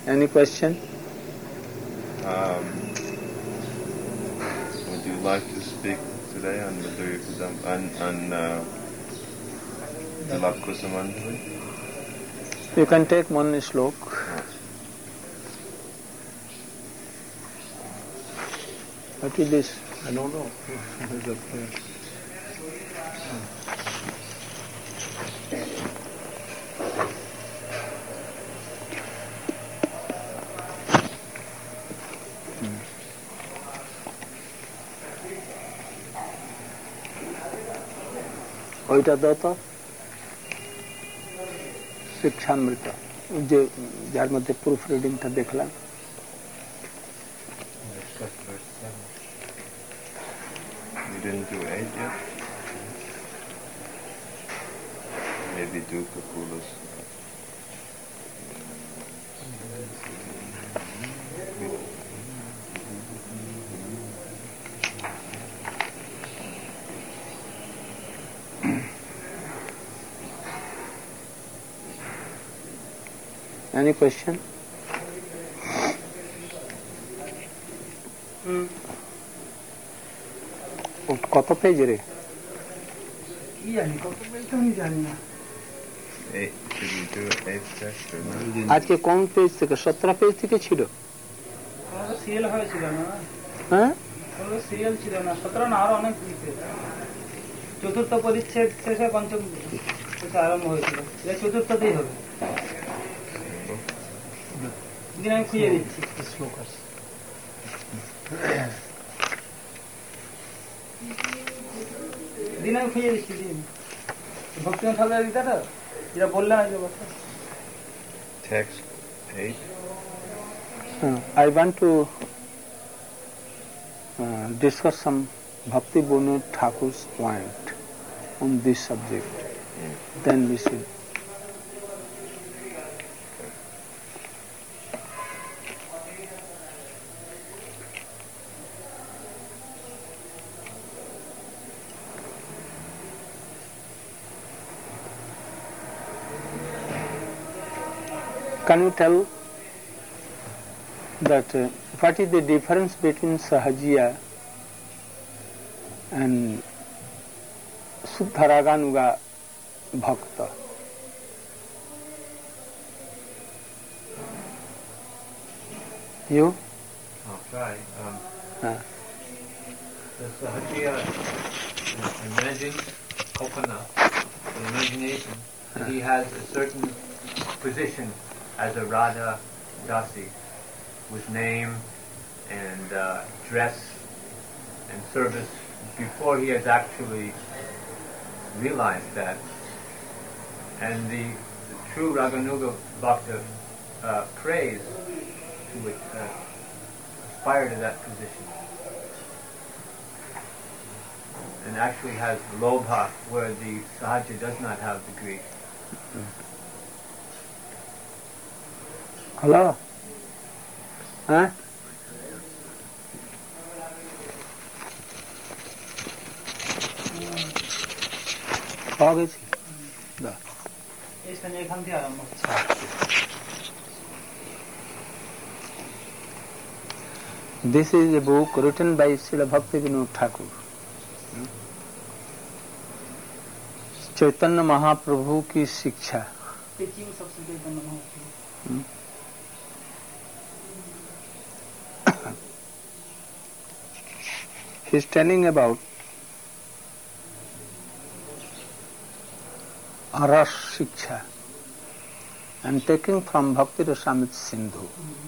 Any question? Would you like to speak today on the Tilak Kusumanjali? You can take one slok. What is this? I don't know. ওইটা দাও তো শিক্ষামৃত যে যার মধ্যে proof রিডিংটা দেখলাম You didn't do 8 yet? Maybe do Kapula's. Any question? কত page রে? কি জানি কত পেজ তো আমি জানি না। আজকে কোন পেজ থেকে? 17 পেজ থেকে ছিল। সিরিয়াল হয়েছিল না? হ্যাঁ সিরিয়াল ছিল না, 17 না আরো অনেক পেজ। চতুর্থ পরিচ্ছেদ শেষে পঞ্চম আরম্ভ হয়েছিল, চতুর্থতেই হবে। দিন আমি খুঁজে দিচ্ছি শ্লোক আছে। দিন আমি খুঁজে দিচ্ছি দিন ভক্তিনাথ ঠাকুরের গীতাটা যেটা বললাম এই কথা। Text 8. I want to discuss some Bhakti Vinod Thakur's point on this subject. Then we should. Can you tell that what is the difference between Sahajiya and Suddha Raganuga Bhakta? You? I'll try. The Sahajiya imagines Kopana, the imagination, that he has a certain position as a Radha Dasi, with name and dress and service, before he has actually realized that. And the true Raganuga Bhakta prays to aspire to that position, and actually has lobha, where the Sahaja does not have the greed. Hello? Huh? পাওয়া গেছি এখান থেকে আরম্ভ হচ্ছে। This is a book written by Srila Bhakti Vinod Thakur. Chaitanya Mahaprabhu की शिक्षा। Teaching सबसे Chaitanya Mahaprabhu. He is telling about Ras Shiksha and taking from Bhakti Rasamrita Sindhu.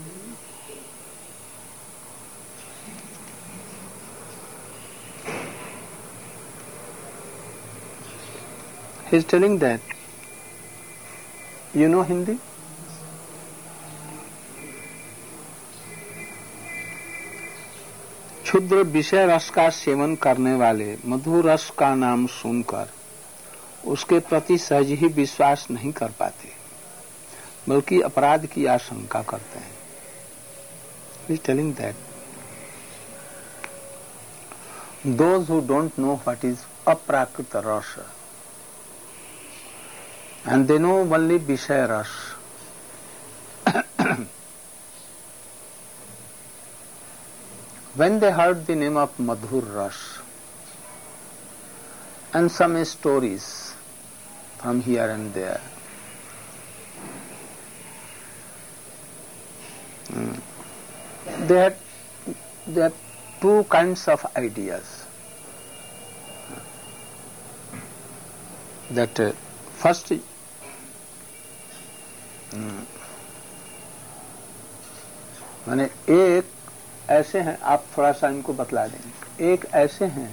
He is telling that, you know Hindi? क्षुद्र विषय रस का सेवन करने वाले मधुर रस का नाम सुनकर उसके प्रति सहज ही विश्वास नहीं कर पाते, बल्कि अपराध की आशंका करते हैं. He is telling that those who don't know what is aprakrita rasa and they know only Vishaya rasa, when they heard the name of Madhur Ras and some stories from here and there, they had two kinds of ideas. That first, माने एक ऐसे हैं, आप थोड़ा सा इनको बतला देंगे। एक ऐसे हैं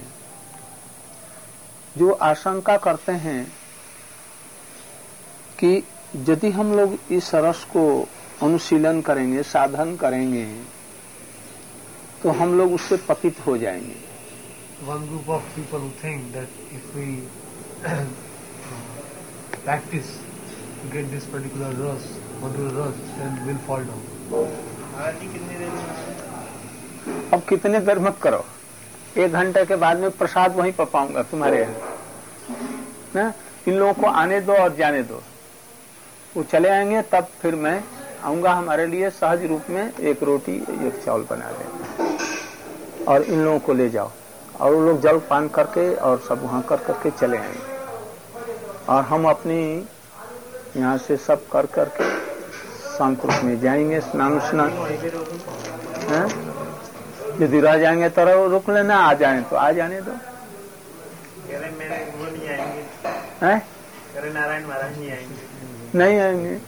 जो आशंका करते हैं कि यदि हम लोग इस रस को अनुशीलन करेंगे, साधन करेंगे, तो हम लोग उससे पतित हो जाएंगे। One group of people who think that if we practice to get this particular ras, Madhur ras, then we'll fall down. अब कितने देर मत करो, 1 घंटे के बाद में प्रसाद वहीं पर पाऊंगा तुम्हारे ना। इन लोगों को आने दो और जाने दो, वो चले आएंगे, तब फिर मैं आऊंगा। हमारे लिए सहज रूप में 1 रोटी 1 चावल बना देना और इन लोगों को ले जाओ, और वो लोग जल पान करके और सब वहां कर करके चले आएंगे, और हम अपनी यहाँ से सब कर करके शांत रूप में जाएंगे, स्नान यदि रह जाएंगे तो रुक लेना, आ जाए तो आ जाने दो। नारायण महाराज नहीं आएंगे, नहीं आएंगे,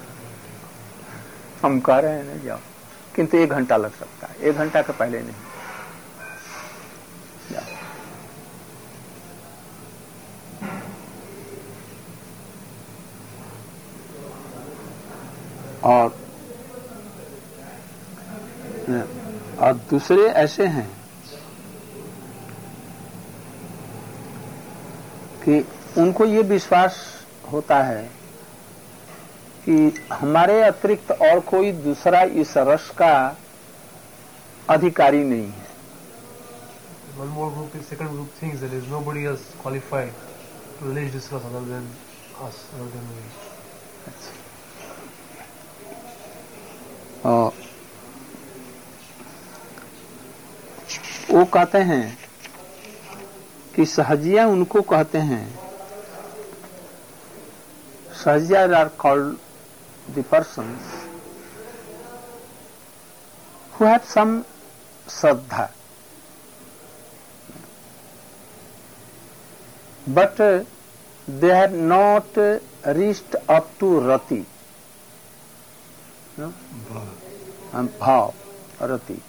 हम कह रहे हैं ना जाओ, किंतु 1 घंटा लग सकता है, 1 घंटा के पहले नहीं। और दूसरे ऐसे हैं कि उनको ये विश्वास होता है कि हमारे अतिरिक्त और कोई दूसरा इस रस का अधिकारी नहीं है। One more group, the second group thinks that there is nobody else qualified to release this ras other than us, other than we. वो कहते हैं कि सहजिया उनको कहते हैं, Sahajiya are called the persons who have some shraddha, but they have not reached up to rati, no? Bhav, rati.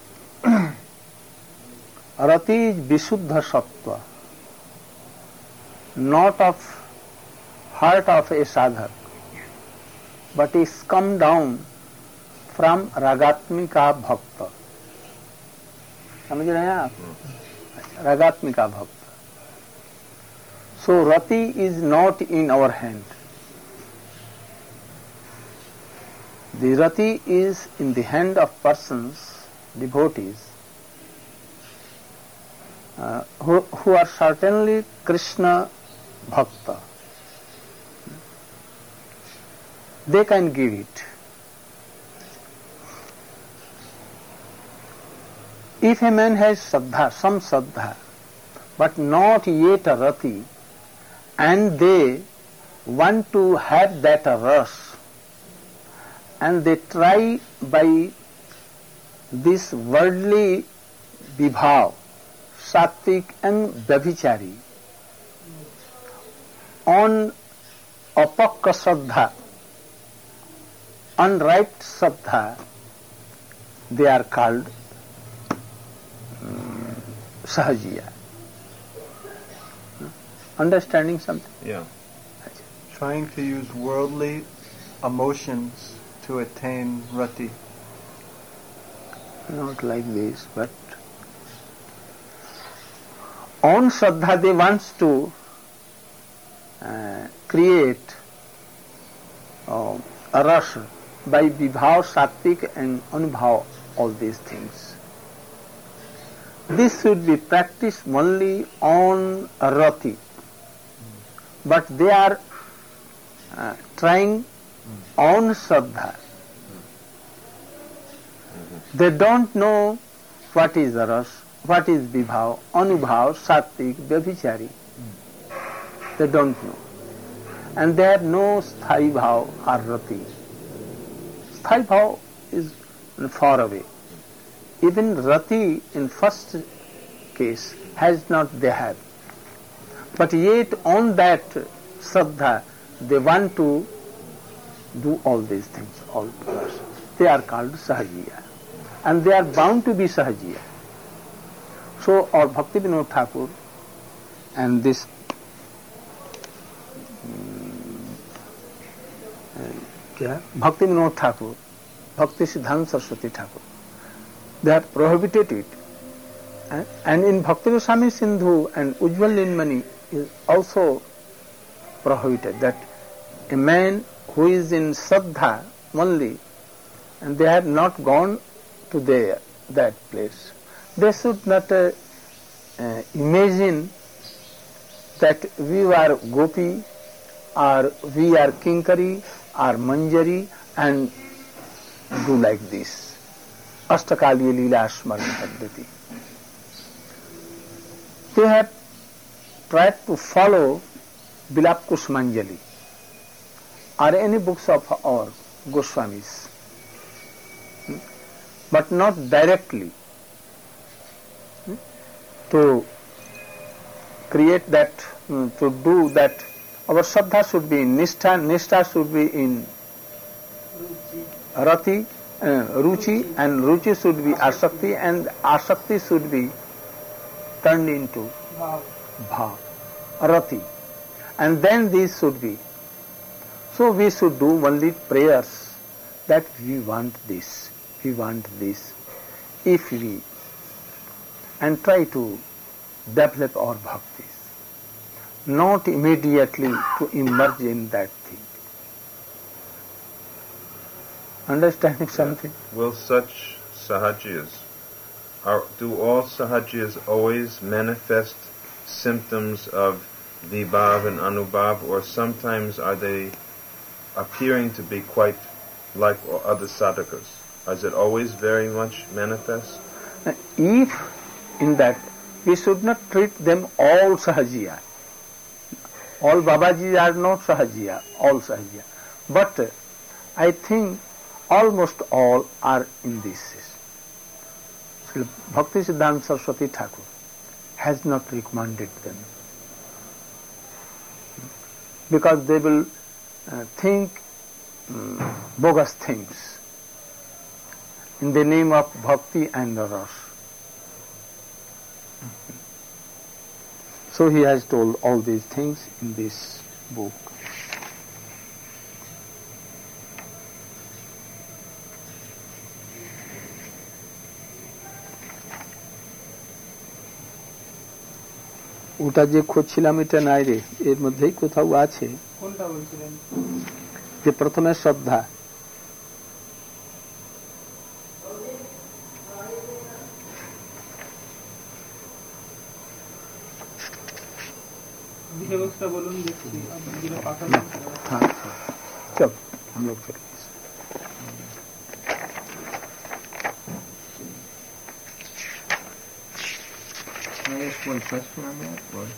Rati is Visuddha Sattva, not of heart of a sadhak, but is come down from Ragatmika Bhakta. समझ रहे हैं आप? Ragatmika Bhakta. So Rati is not in our hand. The Rati is in the hand of persons, devotees, who are certainly Krishna Bhakta. They can give it. If a man has Saddha, some Saddha, but not yet a Rati, and they want to have that ras, and they try by this worldly vibhav, Sattvik and Vyabhichari, on apakka Saddha, unripe Saddha, they are called Sahajiya. Understanding something? Yeah. Trying to use worldly emotions to attain rati. Not like this, but on Shraddha they want to create a rasa by Vibhav, Sattvik and Anubhav, all these things. This should be practiced only on rati. But they are trying on Shraddha. They don't know what is Ras, what is Vibhav, Anubhav, Sattvic, Vyabhichari. They don't know. And they have no Sthai Bhav or Rati. Sthai Bhav is far away. Even Rati in first case has not they have. But yet on that Shraddha they want to do all these things all together. They are called Sahajiya. And they are bound to be Sahajiya. So our Bhakti Vinod Thakur and this Bhakti Vinod Thakur, Bhakti Siddhanta Saraswati Thakur, they have prohibited it. And in Bhakti Rasami Sindhu and Ujjwal Linmani is also prohibited that a man who is in Shraddha only and they have not gone to that place, they should not imagine that we are Gopi or we are Kinkari or Manjari and do like this. Ashtakaliya Leela Smarana Paddhati. They have tried to follow Bilap Kusmanjali or any books of our Goswamis, but not directly to create that, to do that. Our Shraddha should be in Nishtha should be in Rati, Ruchi, and Ruchi should be Asakti, and Asakti should be turned into Bhav, Rati. And then these should be. So we should do only prayers that we want this, if we, and try to develop our bhaktis, not immediately to emerge in that thing. Understanding something? Will such sahajiyas, do all sahajiyas always manifest symptoms of vibhav and anubhav, or sometimes are they appearing to be quite like other sadhakas? Is it always very much manifest? If in that, we should not treat them all sahajiya. All Babaji are not sahajiya, all sahajiya. But I think almost all are in this. Bhakti Siddhanta Saraswati Thakur has not recommended them, because they will think bogus things in the name of bhakti and ras. So he has told all these things in this book. ওটা যে খুঁজছিলাম এটা নাই রে, এর মধ্যেই কোথাও আছে। কোনটা বলছিলেন? যে প্রথমে শ্রদ্ধা, বিষয়বস্তুটা বলুন দেখছি। হ্যাঁ চল हम लोग चले। Can I ask one question on that? Or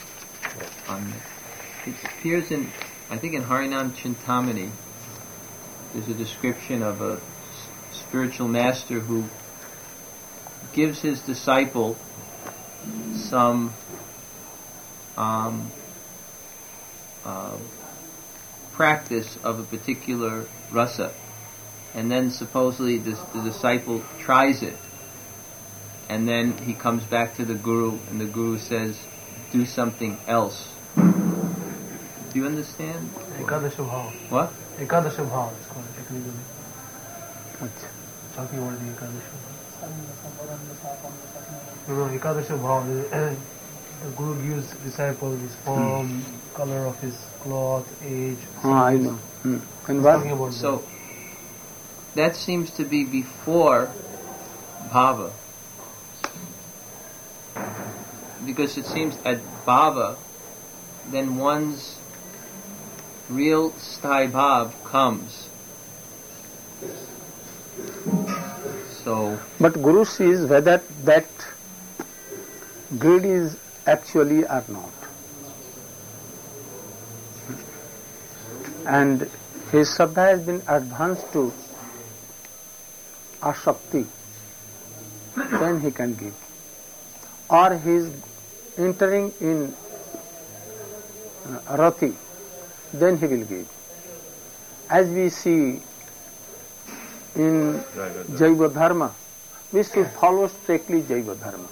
it appears in, I think in Harinam Chintamani, there's a description of a spiritual master who gives his disciple some practice of a particular rasa, and then supposedly the disciple tries it. And then he comes back to the Guru, and the Guru says, do something else. Do you understand? Ekadasha Bhav. What? Ekadasha Bhav, it's called technically. Talking about the Ekadasha Bhav. No, Ekadasha Bhav. The Guru gives disciple his form, color of his cloth, age. I know. And what? So, that seems to be before Bhava. Because it seems at Bhava, then one's real Sthai Bhav comes. So, but Guru sees whether that greed is actually or not. And his Shraddha has been advanced to Ashakti, then he can give. Or he is entering in Rati, then he will give. As we see in Jaiva Dharma, we should follow strictly Jaiva Dharma.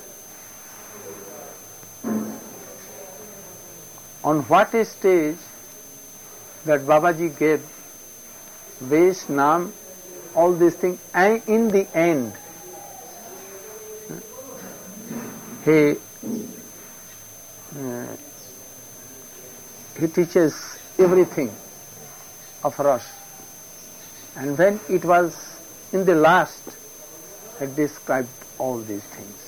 On what stage that Babaji gave Vesh, Nam, all these things, and in the end he teaches everything of Ras. And when it was in the last, he described all these things.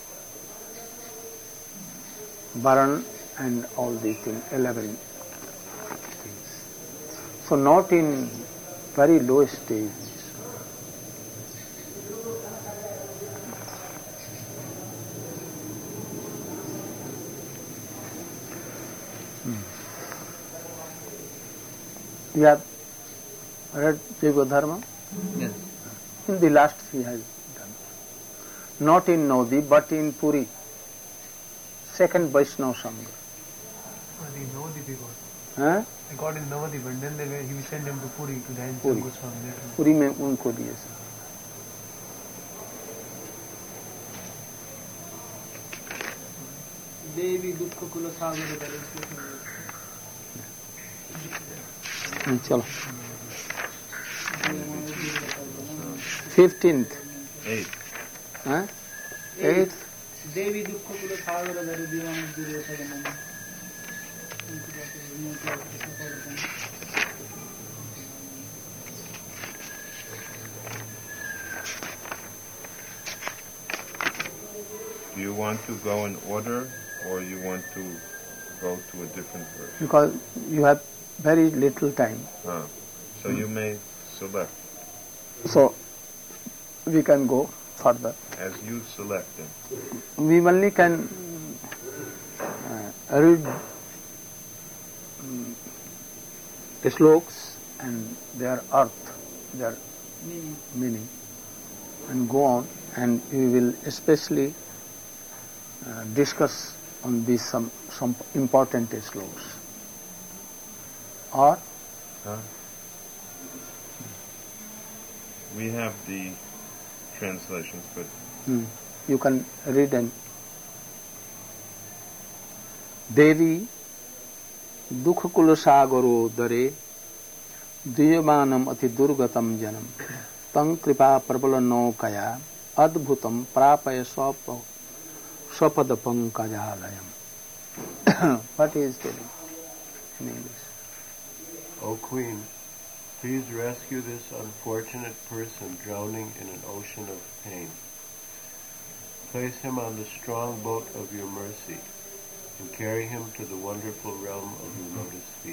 Varan and all these things, 11 things. So not in very low stage. You have read Jaiva Dharma? yes. In the last he has done. Not in Naudi, but in Puri. Second Vaishnava Sangha. I think Navadip he got. Huh? I got in Navadip, and then he sent him to Puri to dance Puri. Goswami later. Puri में उनको दिए सब. देवी दुख कुल सागर करे चलो 15th 8th. huh? 8th देवी दुख कुल सागर करे दीवान Duryodhan Do you want to go in order, or you want to go to a different verse? because you have very little time, So you may select so we can go further. as you select them. We only can read slokas and their arth, their meaning, and go on, and we will especially discuss on these some important slokas. Or We have the translations, but you can read and Devi dukha kulasagaro dare duyyamanam ati durgatam janam tang kripa prabala no kaya adbhutam prapaya swapada pankajalayam. What is telling in English? O Queen, please rescue this unfortunate person drowning in an ocean of pain. Place him on the strong boat of your mercy and carry him to the wonderful realm of your lotus feet.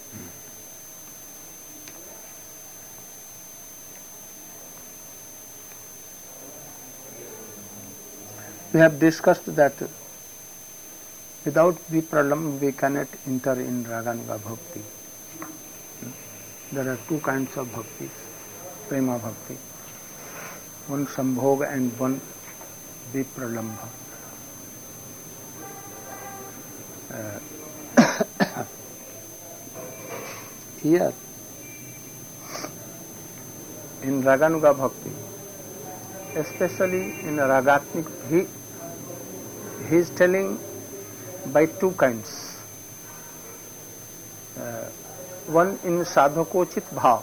We have discussed that without Vipralam we cannot enter in Raganuga Bhakti. There are two kinds of bhakti, Prema Bhakti. One Sambhoga and one Vipralambha. Here, in Raganuga Bhakti, especially in Ragatmik, he is telling by two kinds. One in sadhakochit bhav.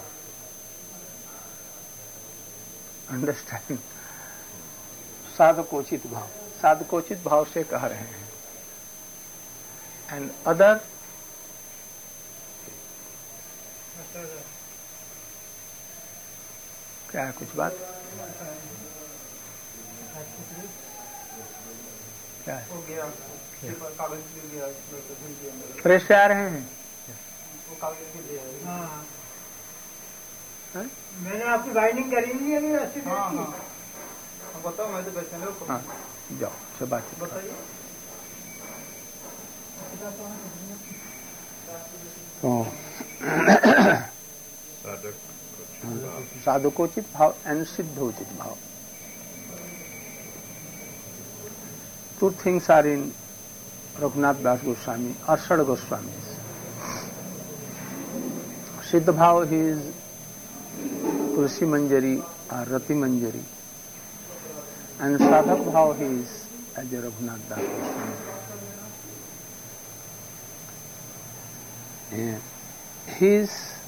Understand? Sadhakochit bhav. Sadhakochit bhav से कह रहे हैं. And other क्या है कुछ बात? क्या है? फ्रेश से आ रहे हैं? मैंने आपकी बाइंडिंग करी नहीं है। बताओ, मैं तो पहचान लो। हाँ जाओ से बातचीत करो। बताइए। साधकोचित भाव एंड सिद्धोचित भाव. Two things are in Raghunath Das Goswami or Shad Goswamis. Siddha Bhav he is Tulsi Manjari or Rati Manjari, and Sadhak Bhav he is as a Raghunath Das Goswami. He is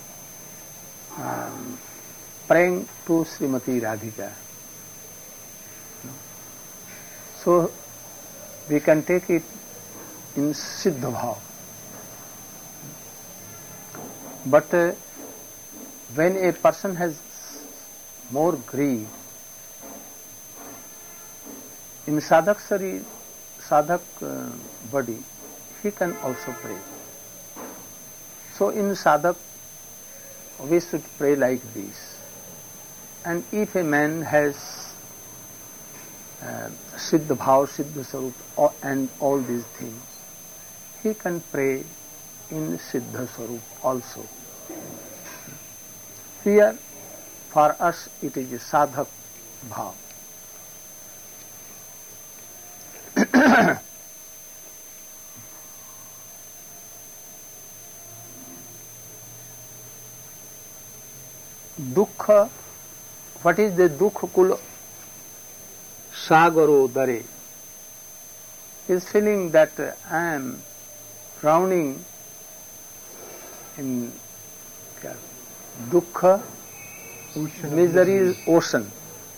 praying to Srimati Radhika. So we can take it in Siddha Bhav. But when a person has more greed, in sadhak body, he can also pray. So in sadhak, we should pray like this. And if a man has Siddha Bhav, Siddha Sarup and all these things, he can pray in Siddha Sarup also. Here, for us, it is a Sadhak Bhav. Dukkha, what is the Dukkha Kul Sagaro Dare? He is feeling that I am drowning in Dukkha, misery ocean.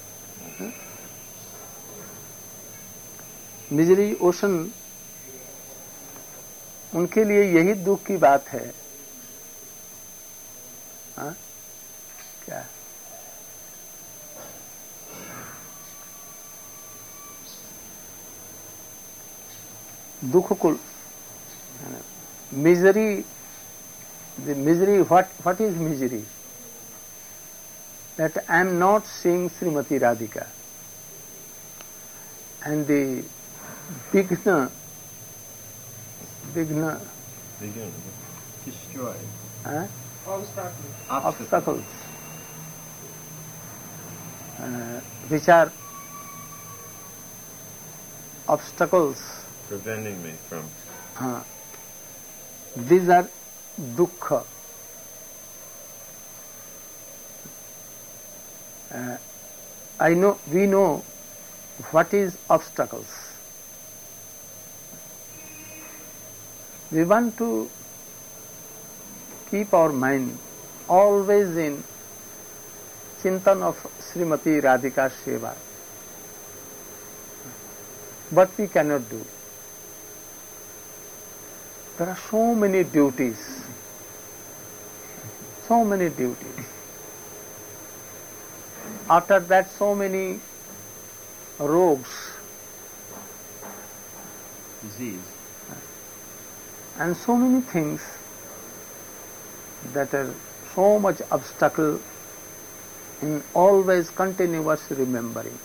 Misery ocean, उनके लिए यही दुख की बात है. हाँ? क्या दुख को misery, the misery, what is misery? That I am not seeing Srimati Radhika. And the Vigna, destroy, obstacles, which are obstacles preventing me from. These are dukkha. We know what is obstacles. We want to keep our mind always in chintan of Srimati Radhika Seva. But we cannot do. There are so many duties. So many duties. After that, so many rogues, disease, and so many things that are so much obstacle in always continuous remembering.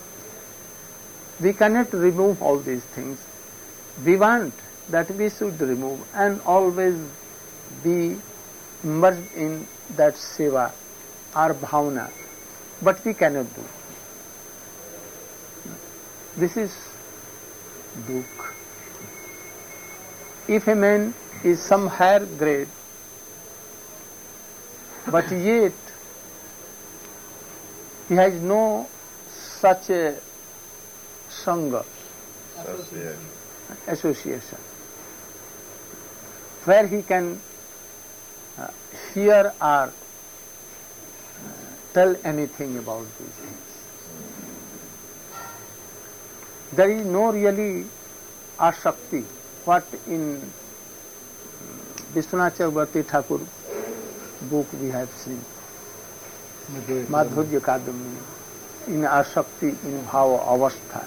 We cannot remove all these things. We want that we should remove and always be immersed in that seva or bhavana, but we cannot do. This is dukkha. If a man is some higher grade, but yet he has no such a sangha, association, where he can hear or tell anything about these things. There is no really asakti, what in Vishwanath Chakravarti Thakur book we have seen, Madhurya Kadamini, in asakti, in bhava avastha.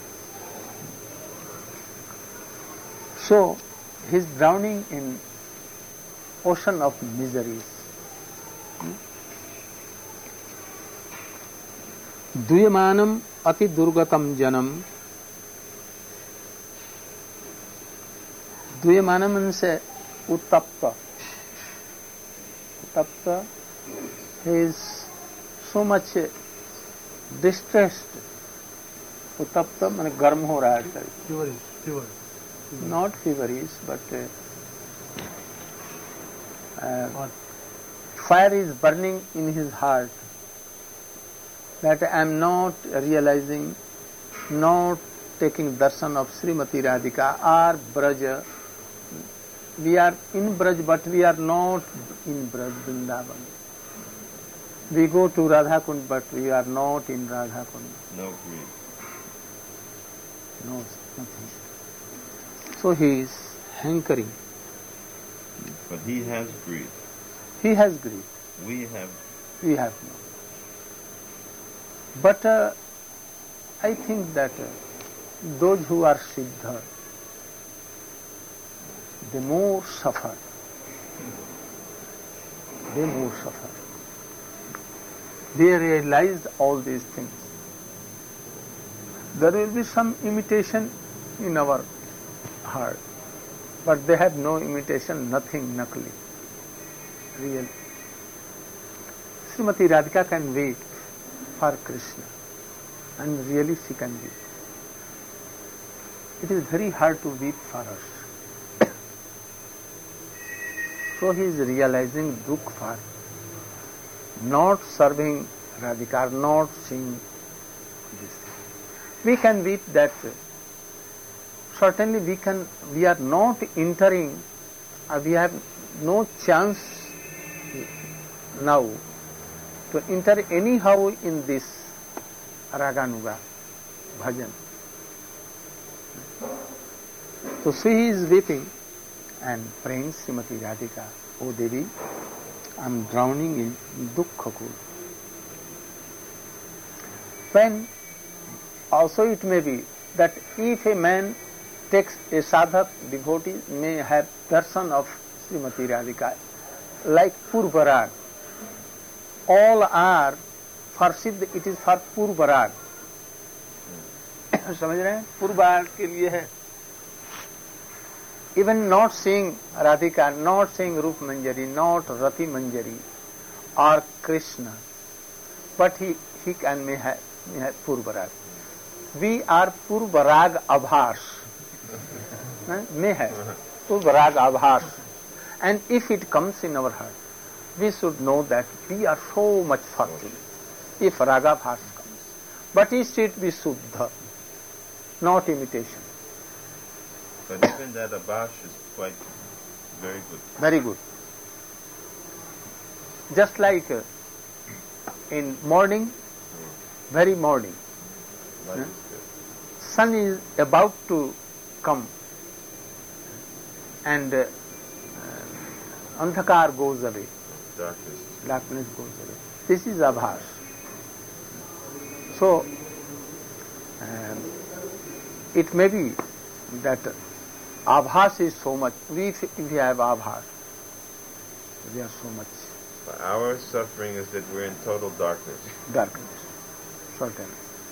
So, he is drowning in ocean of miseries. Duyamanam अति दुर्गतम जनम. द्विमानम से उत्तप्त. Utapta, he is so much distressed. Utapta माने गर्म हो रहा है. Fever. Not feverish, but fire is burning in his heart. That I am not realizing, not taking darshan of Srimati Radhika or Braj. We are in Braj, but we are not in Braj, Vrindavan. We go to Radha Kund, but we are not in Radha Kund. No greed. No, nothing. So he is hankering. But he has greed. He has greed. We have. We have no. But I think that those who are Siddha, they more suffer. They more suffer. They realize all these things. There will be some imitation in our heart, but they have no imitation, nothing nakli, real. Srimati Radhika can wait for Krishna, and really she can weep. It is very hard to weep for us. So he is realizing dukh for not serving Radhika, not seeing this. We can weep that certainly we are not entering, we have no chance now to enter anyhow in this Raganuga bhajan. So she is weeping and praying, Srimati Radhika, O Devi, I am drowning in dukkha kul. When also it may be that if a man takes a sadhak devotee may have darshan of Srimati Radhika, like Purvarag. All are for Siddh, it is for Purvarag. समझ रहे हैं? पूर्वार्ग के लिए है. Even not seeing Radhika, not seeing Rup Manjari, not Rati Manjari or Krishna, but he can may have Purvarag. We are Purvarag Abhas. May have Purvarag Abhas. And if it comes in our heart, we should know that we are so much fortunate if Raga Bhas comes. But it should be Suddha, not imitation. But even that Abhash is quite very good. Very good. Just like in morning, very morning, Light is good. sun is about to come and Andhakar goes away, darkness goes away. This is Abhas. So, it may be that Abhas is so much, if we have Abhas, we are so much But our suffering is that we're in total darkness. darkness, certainly.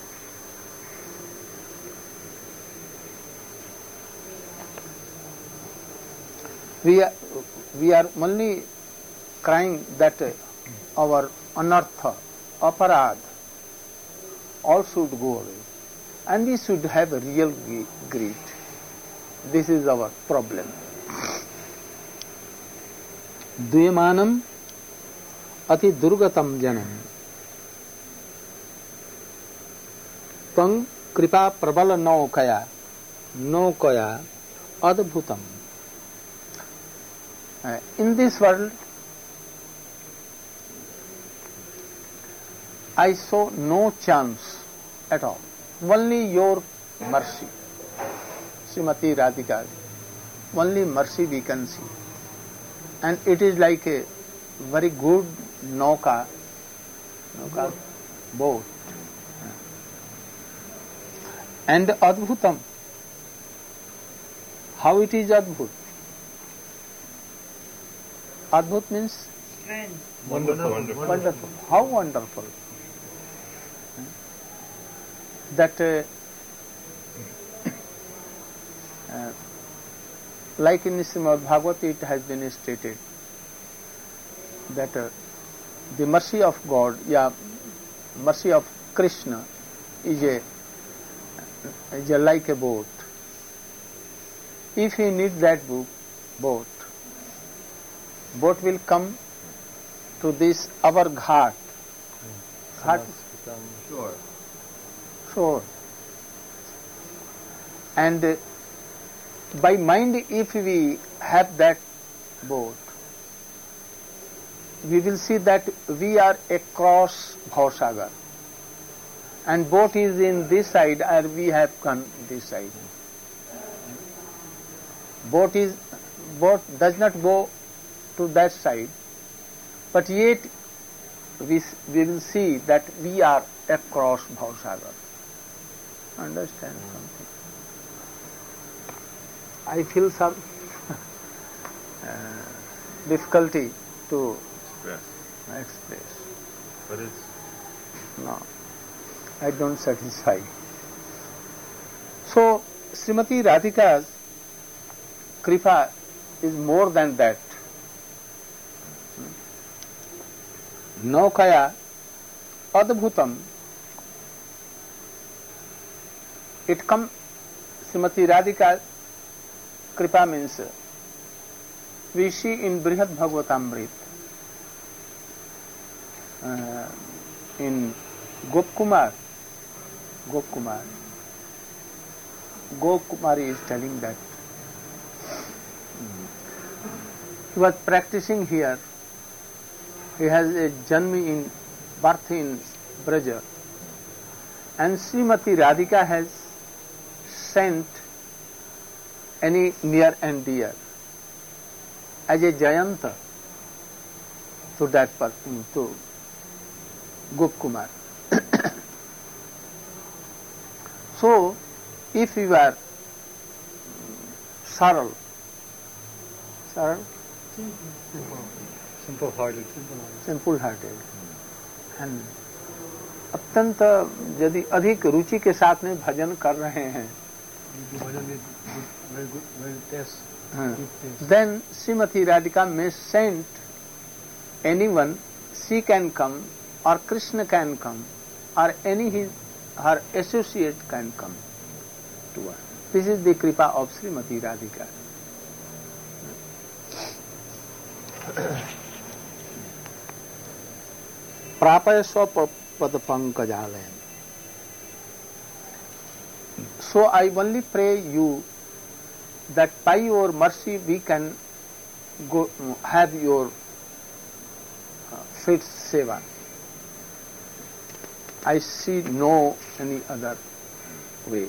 We are only crying that our anartha, aparad, all should go away. And we should have a real greed. This is our problem. Dvemanam ati durgatam janam tang kripa prabala naukaya adbhutam. In this world, I saw no chance at all. Only your mercy, Srimati Radhika. Only mercy we can see. And it is like a very good boat. And Adbhutam. How it is Adbhut? Adbhut means Strange. Wonderful. wonderful. How wonderful. that like in Srimad Bhagavata it has been stated that the mercy of God, mercy of Krishna is like a boat. If he needs that boat will come to this our ghat. Sure. And by mind, if we have that boat, we will see that we are across Bhavasagar. And boat is in this side, and we have come this side. Boat does not go to that side, but yet we will see that we are across Bhavasagar. Understand something? I feel some difficulty to express. But it's... No, I don't satisfy. So, Srimati Radhika's kripa is more than that. Naukaya adbhutam. It comes, Srimati Radhika kripa means, we see in Brihad Bhagavatamrit, in Gopkumar is telling that he was practicing here. He has a birth in Braja, and Srimati Radhika has sent any near and dear as a Jayanta to that person, to Gopkumar. So, if you are Saral, simple-hearted, and अत्यंत यदि अधिक रुचि के साथ में भजन कर रहे हैं, then Srimati Radhika may send anyone, she can come, or Krishna can come, or her associate can come to her. This is the kripa of Srimati Radhika. Prapaya swapada pankajalayan. So I only pray you that by your mercy we can go have your fit seva. I see no any other way.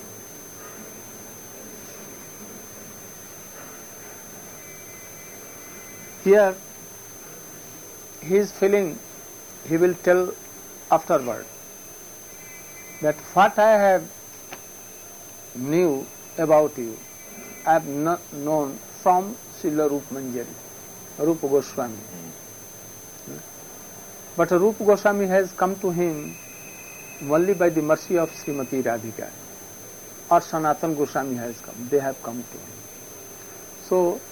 Here he is feeling, he will tell afterward that what I have knew about you, I have not known from Srila Rupa Manjari, Rupa Goswami. But Rupa Goswami has come to him only by the mercy of Srimati Radhika, or Sanatana Goswami has come, they have come to him. So,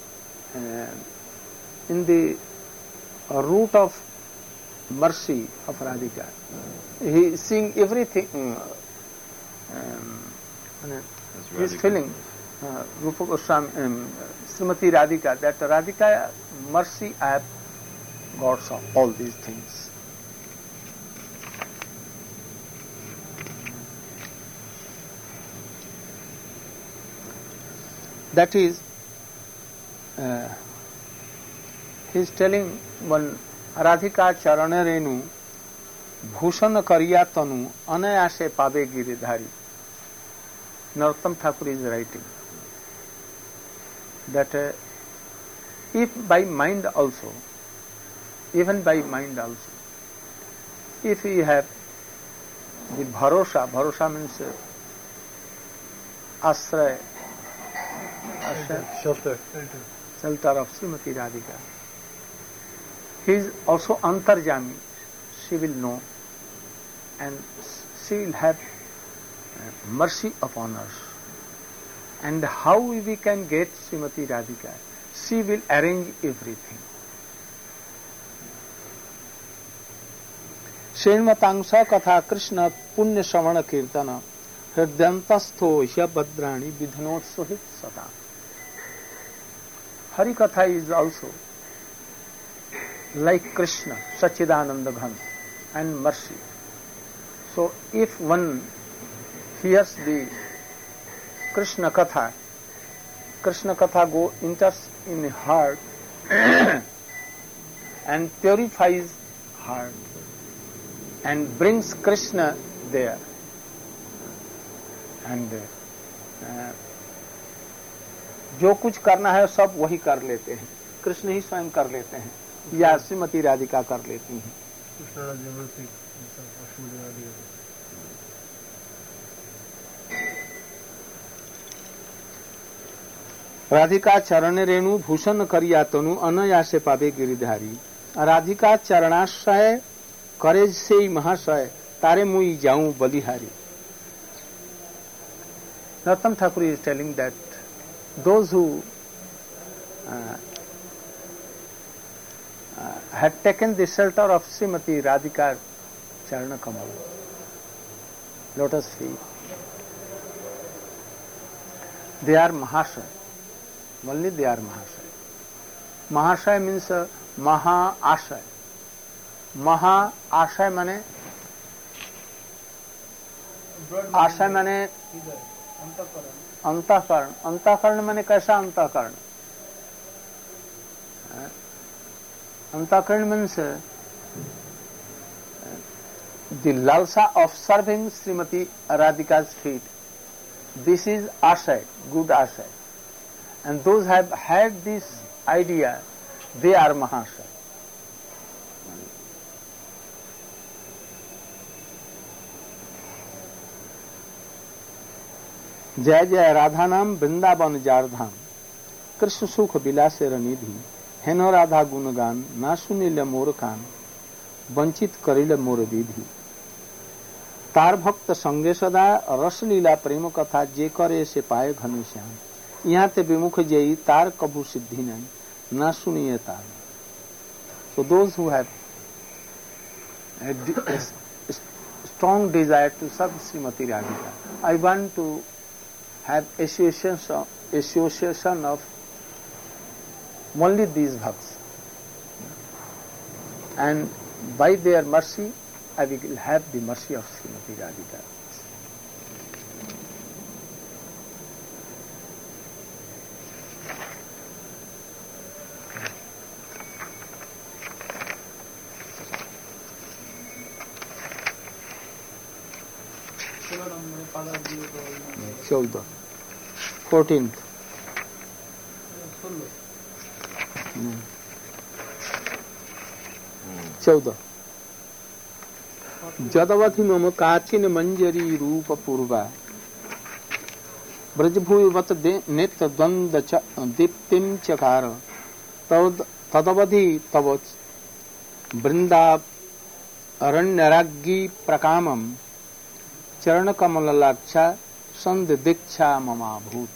in the root of mercy of Radhika, he is seeing everything, he is feeling Rupa Goswami, Srimati Radhika, that Radhika mercy I have got all these things. That is, he is telling one Radhika Charana Renu Bhushan Kariya Tanu Anayase Pave Giridhari. Narottam Thakur is writing that if by mind also, even by mind also, if we have the bharosha means ashraya, shelter of Srimati Radhika. He is also antarjami, she will know, and she will have mercy upon us. And how we can get Srimati Radhika? She will arrange everything. श्रीमतांसा कथा कृष्ण पुण्य श्रवण कीर्तन हृदयंतस्थो ह्यभद्राणि विधनोत्सहित सदा. Hari Katha is also like Krishna, Sachidananda Ghan and mercy. So if one hears the Krishna Katha enters in the heart and purifies heart and brings Krishna there. And जो कुछ करना है सब वही कर लेते हैं, कृष्ण ही स्वयं कर लेते हैं या श्रीमती राधिका कर लेती हैं. राधिका चरण रेणु भूषण करिया तनु अनायासे पावे गिरिधारी. राधिका चरणाश्रय करे से महाशय तारे मुई जाऊं बलिहारी. Narottam Thakur is telling that those who had taken the shelter of Srimati Radhika Charana Kamal, lotus feet, they are Mahashaya. Only they are Mahashaya. Mahashaya means Maha Ashaya. Maha Ashaya mane आशय माने अंतःकरण. अंतःकरण माने कैसा अंतःकरण? अंतःकरण means the lalsa of serving Srimati Radhika's feet. This is ashay, good ashay. And those have had this idea, they are Mahasaya. जय जय राधा नाम वृंदावन जार धाम कृष्ण सुख विलासे रनिधि हेनो राधा गुणगान ना सुनिल मोर कान वंचित करिल मोर विधि. तार भक्त संगे सदा रस लीला प्रेम कथा जे करे से पाए घनश्याम. यहाँ ते विमुख जयी तार कभु सिद्धि नहीं ना सुनिए तार. So those who have a strong desire to serve Srimati Radhika, I want to have association of only these bhakts, and by their mercy I will have the mercy of Srimati Radhika. चौदह 14th. चौदह जदवधि मम काचिन मंजरी रूप पूर्वा ब्रजभूवत नेत्र द्वंद दीप्तिम चकार तदवधि तव वृंदारण्यराज्ञी प्रकामम चरण कमललाक्षा संध दीक्षा ममाभूत.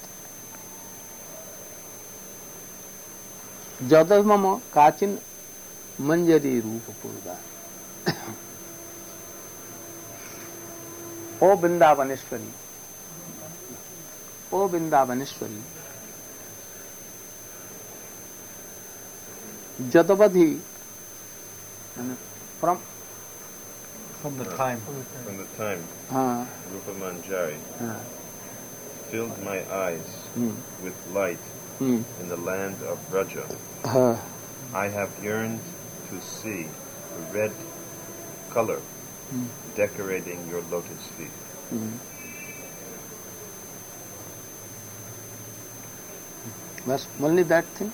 जद मम काचिन मंजरी रूप पूर्वा. ओ वृंदावनेश्वरी, ओ Vrindavaneshwari, जदवधि from the time Rupa Manjari filled my eyes with light in the land of Vraja. I have yearned to see the red color decorating your lotus feet. Bas only that thing.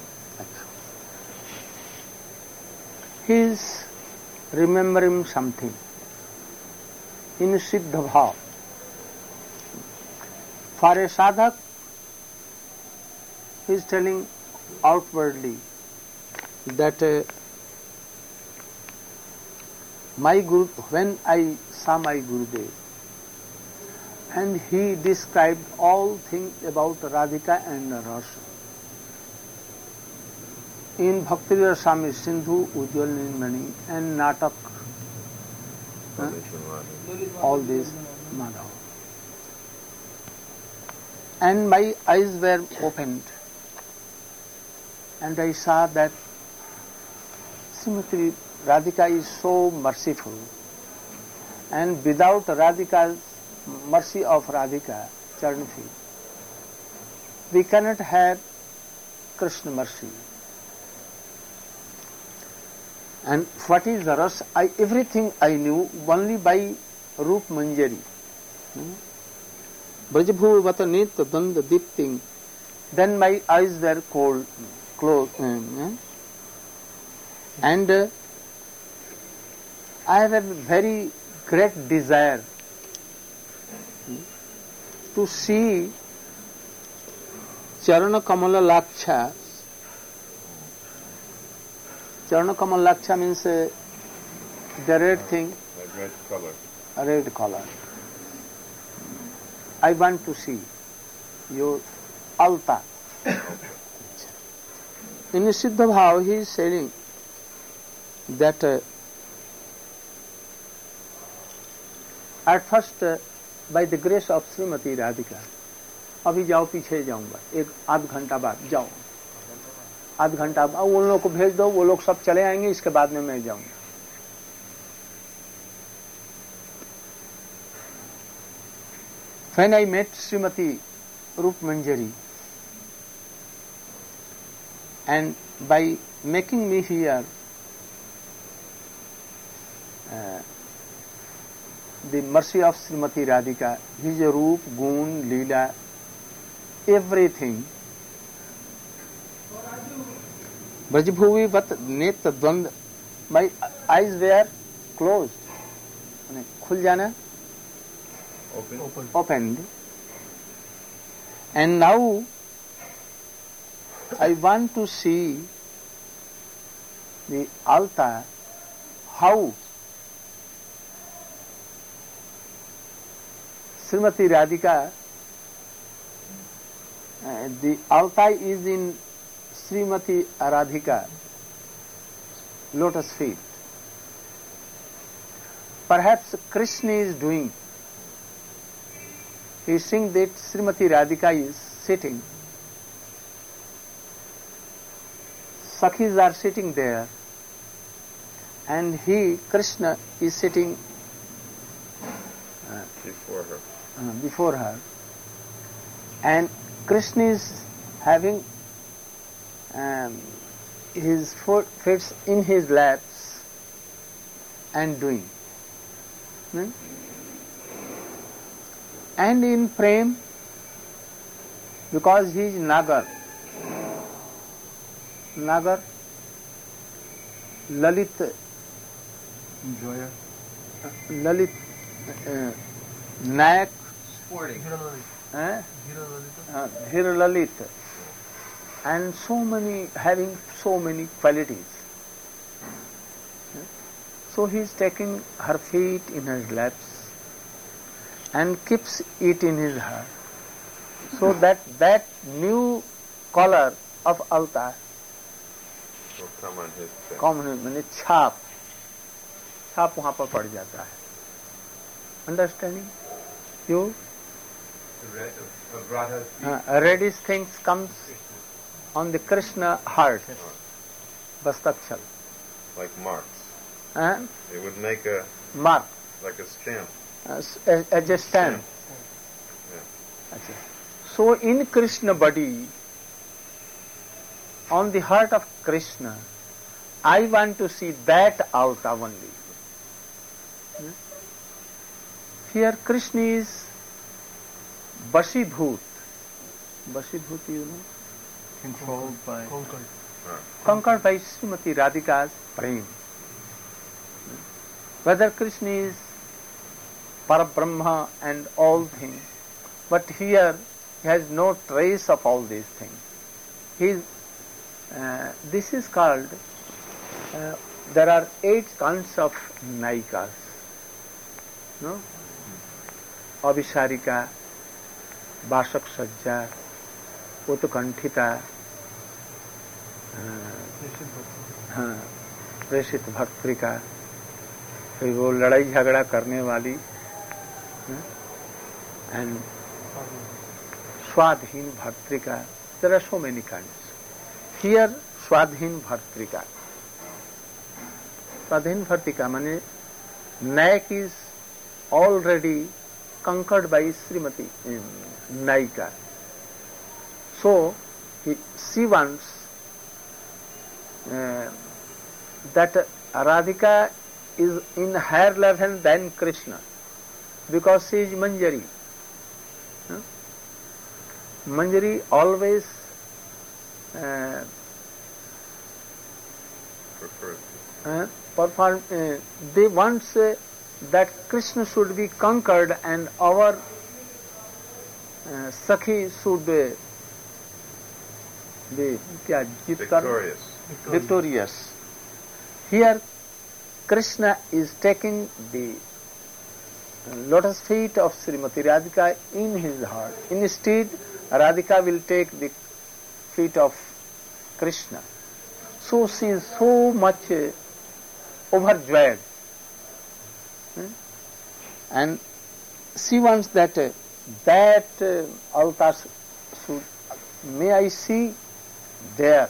He is remembering something in Siddha Bhav. For a sadhak, he is telling outwardly that my Guru, when I saw my Gurudev, and he described all things about Radhika and Rasa. In Bhakti Rasamrita Sindhu, Ujjwal Nilmani and Natak, all this Madhav. And my eyes were opened, and I saw that Srimati Radhika is so merciful, and without Radhika's mercy of Radhika, Charnfi, we cannot have Krishna mercy. And what is the rasa? Everything I knew only by Roop Manjari. Brajabhu Vata Nitya Danda Dipting. Then my eyes were closed. And I have a very great desire to see Charana Kamala Laksha. Charana Kamala Laksha means the red thing. A red color. A red color. I want to see your altar. In Siddha Bhav, he is saying that at first, by the grace of Srimati Radhika, अभी जाओ पीछे जाऊंगा, एक आध घंटा बाद जाओ, आध घंटा बाद उन लोगों को भेज दो, वो लोग सब चले आएंगे, इसके बाद में मैं जाऊंगा. When I met Srimati Roop Manjari, and by making me hear the mercy of Srimati Radhika, his Roop, Gun, Leela, everything, Brajabhuvi Vat Neta Dvand, my eyes were closed, khul jana, opened, and now I want to see the altar, how Srimati Radhika, the altar is in Srimati Radhika lotus feet. Perhaps Krishna is doing. He is saying that Srimati Radhika is sitting. Sakhis are sitting there, and he, Krishna, is sitting before her. And Krishna is having his feet in his laps and doing. And in Prem, because he is Nagar, Lalit, Enjoyer. Lalit, Nayak, Sporting. Dhir Lalit, and so many, having so many qualities. So he is taking her feet in his laps and keeps it in his heart, so that new color of altar will come on his face. मैंने छाप वहां पर पड़ जाता है. Understanding? You? The red of Radha's feet. Reddish things comes on the Krishna heart, Bastakshal. Like marks. It would make a Mark, like a stamp. as a stamp. Yeah. So in Krishna body, on the heart of Krishna, I want to see that altar only. Here Krishna is Vashibhut. Vashibhut, you know? Controlled by. Conquered by Srimati Radhika's prem. Whether Krishna is Parabrahma and all things, but here he has no trace of all these things. This is called, there are 8 kinds of Naikas. No? अभिसारिका, वासक सज्जा, उत्कंठिता, हाँ, प्रेषित भक्तृका, फिर वो लड़ाई झगड़ा करने वाली, and स्वाधीन भर्तृका. There are so many kinds. Here, स्वाधीन भर्तृका. स्वाधीन भर्तृका माने Nayak is already conquered by Srimati Nayika. So, she wants that Radhika is in higher level than Krishna because she is Manjari. Manjari always they want that Krishna should be conquered and our Sakhi should be victorious. Here Krishna is taking the lotus feet of Srimati Radhika in his heart. Instead, Radhika will take the feet of Krishna. So she is so much overjoyed. And she wants that altar should, may I see there.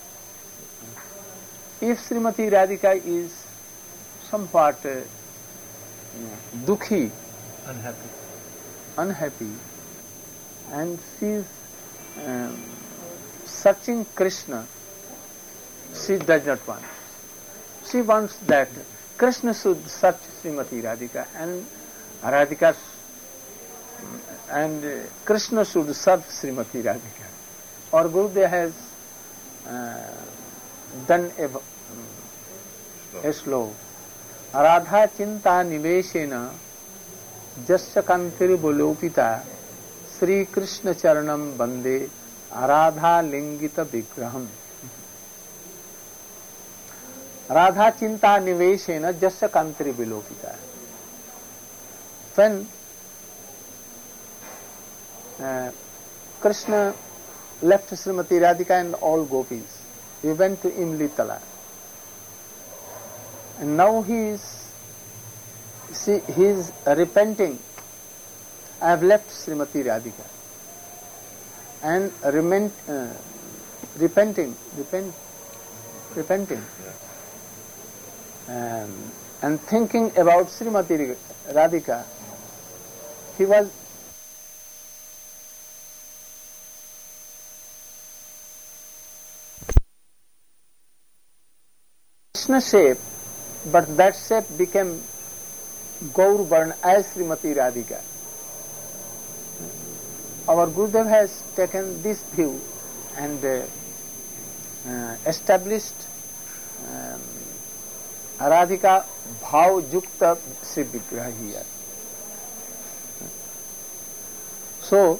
If Srimati Radhika is somewhat dukhi, unhappy, and she is searching Krishna, she does not want. She wants that Krishna should search Srimati Radhika and Radhika and Krishna should serve Srimati Radhika. Or Gurudev has done a slow. Radha chinta niveshena jasya kantir bolopita Sri Krishna charanam bande Radha lingita vigraham. Radha chinta niveshena jasya kantir bolopita. When Krishna left Srimati Radhika and all gopis, he went to Imlitala. And now he is repenting. I have left Srimati Radhika. And repenting. And thinking about Srimati Radhika, he was Krishna shape, but that shape became Gaur Varna as Srimati Radhika. Our Gurudev has taken this view and established Radhika Bhav Yukta Sri Vigraha here. So,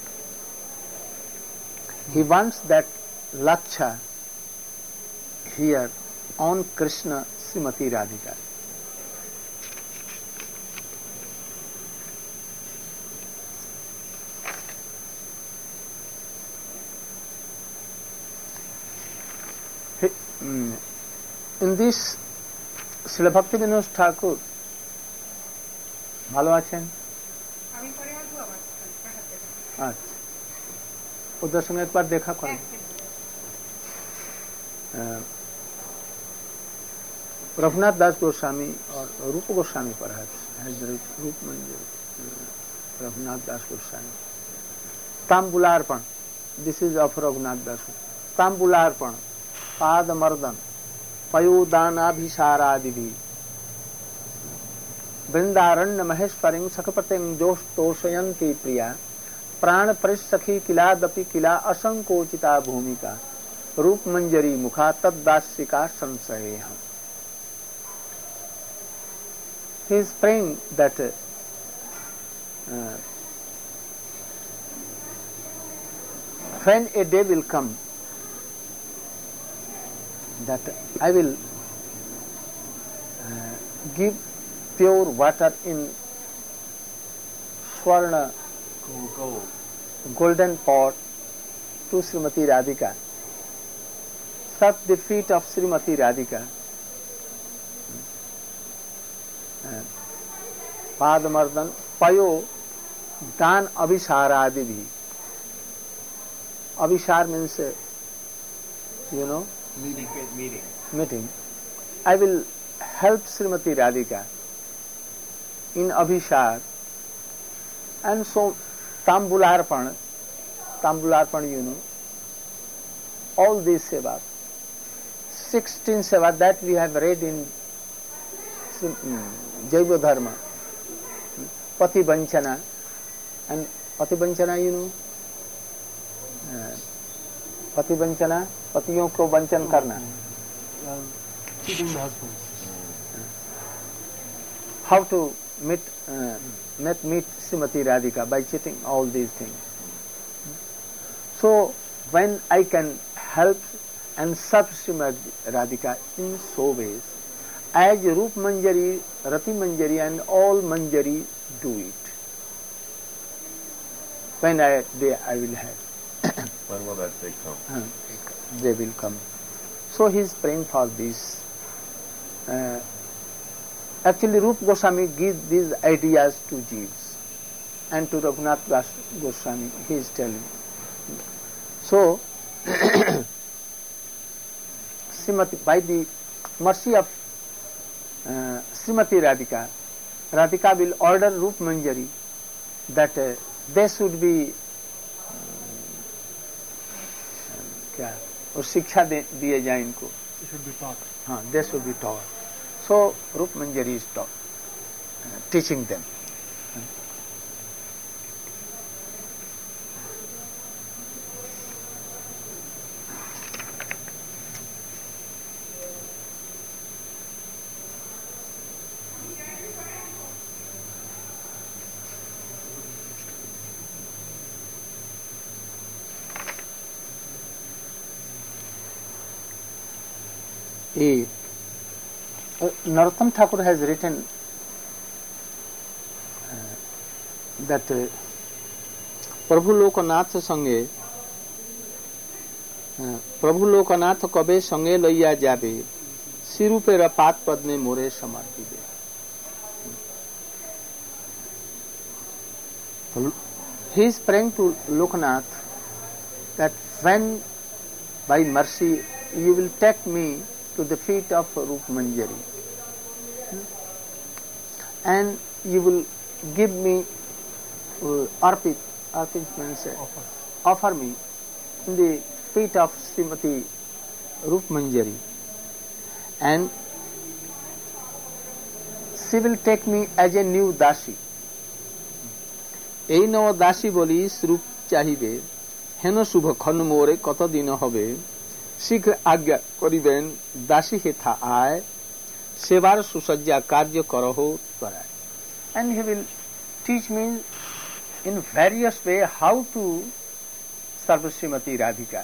he wants that Laksha here on Krishna Srimati Radhika. In this Srila Bhakti Vinod Thakur ভালো আছেন? আচ্ছা, ওদের সঙ্গে একবার দেখা করেন। रघुनाथ दास गोस्वामी और रूप गोस्वामी perhaps has the रूप मंजर रघुनाथ दास Goswami. तांबुलार्पण, this is of Raghunath दास. तांबुलार्पण, पाद मर्दन, पयोदानाभिसारादिभि, वृंदारण्य महेश्वरीं सखपतिं जोष्तोषयन्ति प्रिया, प्राण परिसखी किलादपि किला असंकोचिता भूमिका, रूप मंजरी मुखा तद्दास्यिका संशयेहम्. He is praying that when a day will come that I will give pure water in Swarna golden pot to Srimati Radhika. Such the feet of Srimati Radhika. Padamardan Payo Dan Abhisaradivi. Abhisar means, meeting. I will help Srimati Radhika in Abhisar. And so Tambularpan, all these seva, 16 seva that we have read in Jaiva Dharma, Pati Vanchana, and Pati Vanchana, Pati Vanchana, Patiyon ko Vanchan karna. Cheating the husband. How to meet Srimati Radhika by cheating all these things. So when I can help and serve Srimati Radhika in so ways, as Rup Manjari, Rati Manjari and all Manjari do it. When I will have. When will that day come? They will come. So he is praying for this. Actually, Rupa Goswami gives these ideas to Jeeves and to Raghunath Goswami. He is telling. So, by the mercy of Srimati Radhika, Radhika will order Rup Manjari that they should be और शिक्षा दिए जाए इनको. They should be taught. हाँ, they should be taught. So Rup Manjari is taught, teaching them. Narottam Thakur has written that Prabhu Lokanath sange Prabhu Lokanath kabe sange laiya jabe sirupe rapat padne more samarpibe. He is praying to Lokanath that when by mercy you will take me to the feet of Rup Manjari and you will give me arpit means offer me in the feet of Srimati Rup Manjari and she will take me as a new dasi. এই নব দাসী বলি রূপ চাহিবে হেন শুভ ক্ষণ মোরে কত দিন হবে শীঘ্র আজ্ঞা করিবেন দাসী হেথা আয় সেবার সুসজ্জা কার্য করহ করায়. And he will teach me in various way how to serve Srimati Radhika.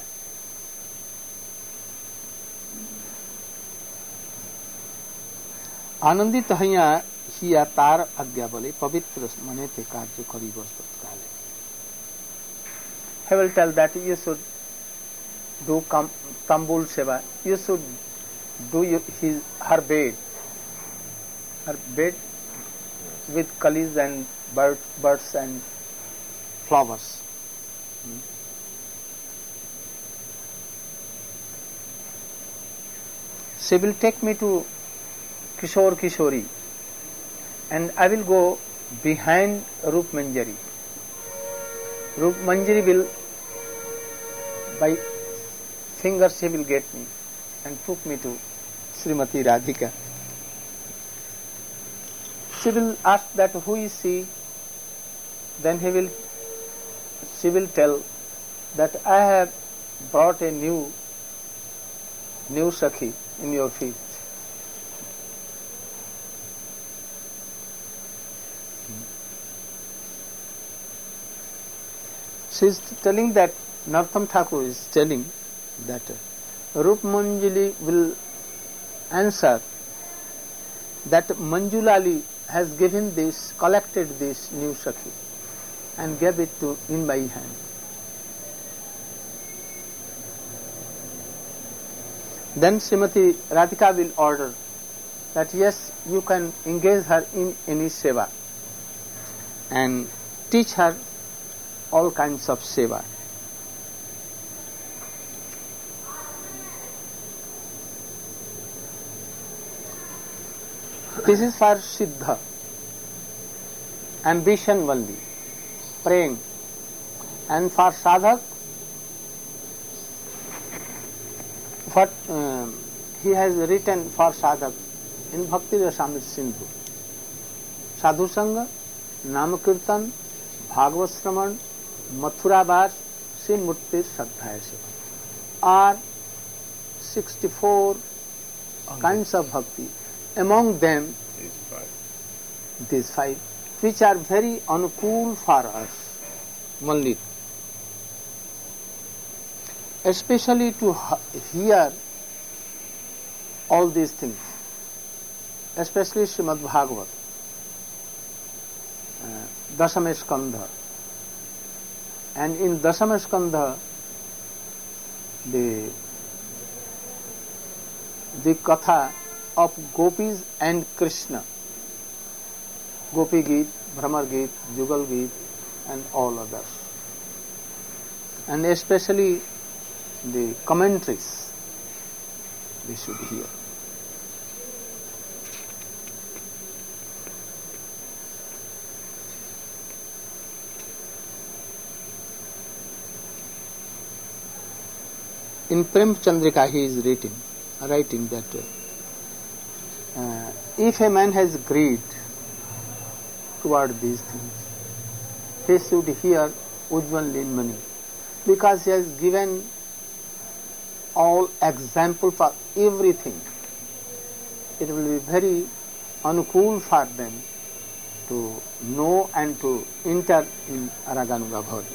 आनंदित हइया हिया तार आज्ञा बोले पवित्र मने ते कार्य करिब तत्काले. He will tell that you should do Tambul Seva, you should do her bed with kalis and birds and flowers. She will take me to Kishore Kishori and I will go behind Rup Manjari. Rup Manjari will by fingers he will get me and took me to Srimati Radhika. She will ask that who is she? Then she will tell that I have brought a new Sakhi in your feet. She is telling that Narottam Thakur is telling that Rup Manjuli will answer that Manjulali has collected this new Sakhi and gave it in my hand. Then Srimati Radhika will order that yes, you can engage her in any seva and teach her all kinds of seva. This is for Siddha, ambition only, praying. And for Sadhak, what he has written for Sadhak in Bhakti Rasamrita Sindhu. Sadhu Sangha, Nam Kirtan, Bhagavad Shravan, Mathura Vas, Sri Murti Sadhyaya Seva are 64 kinds of bhakti. Among them, these five, which are very anukul for us, only. Especially to hear all these things, especially Srimad Bhagavat, Dasama Skandha. And in Dasama Skandha, the katha of gopis and Krishna, Gopi Geet, Bhramar Geet, Jugal Geet, and all others. And especially the commentaries we should hear. In Prem Chandrika he is writing that if a man has greed toward these things, he should hear Ujjwal Linmani, because he has given all example for everything. It will be very anukul for them to know and to enter in Raganuga Bhajan.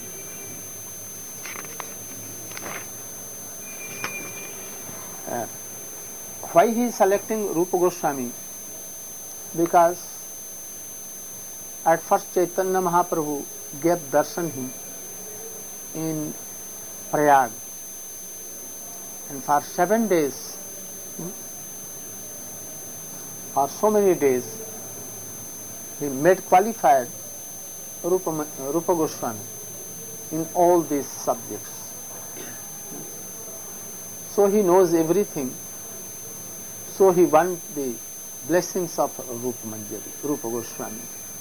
Why he is selecting Rupa Goswami? Because at first Chaitanya Mahaprabhu gave darshan him in Prayag, and for 7 days, for so many days, he made qualified Rupa Goswami in all these subjects. So he knows everything. So he wants the blessings of Rupa Manjari, Rupa Goswami.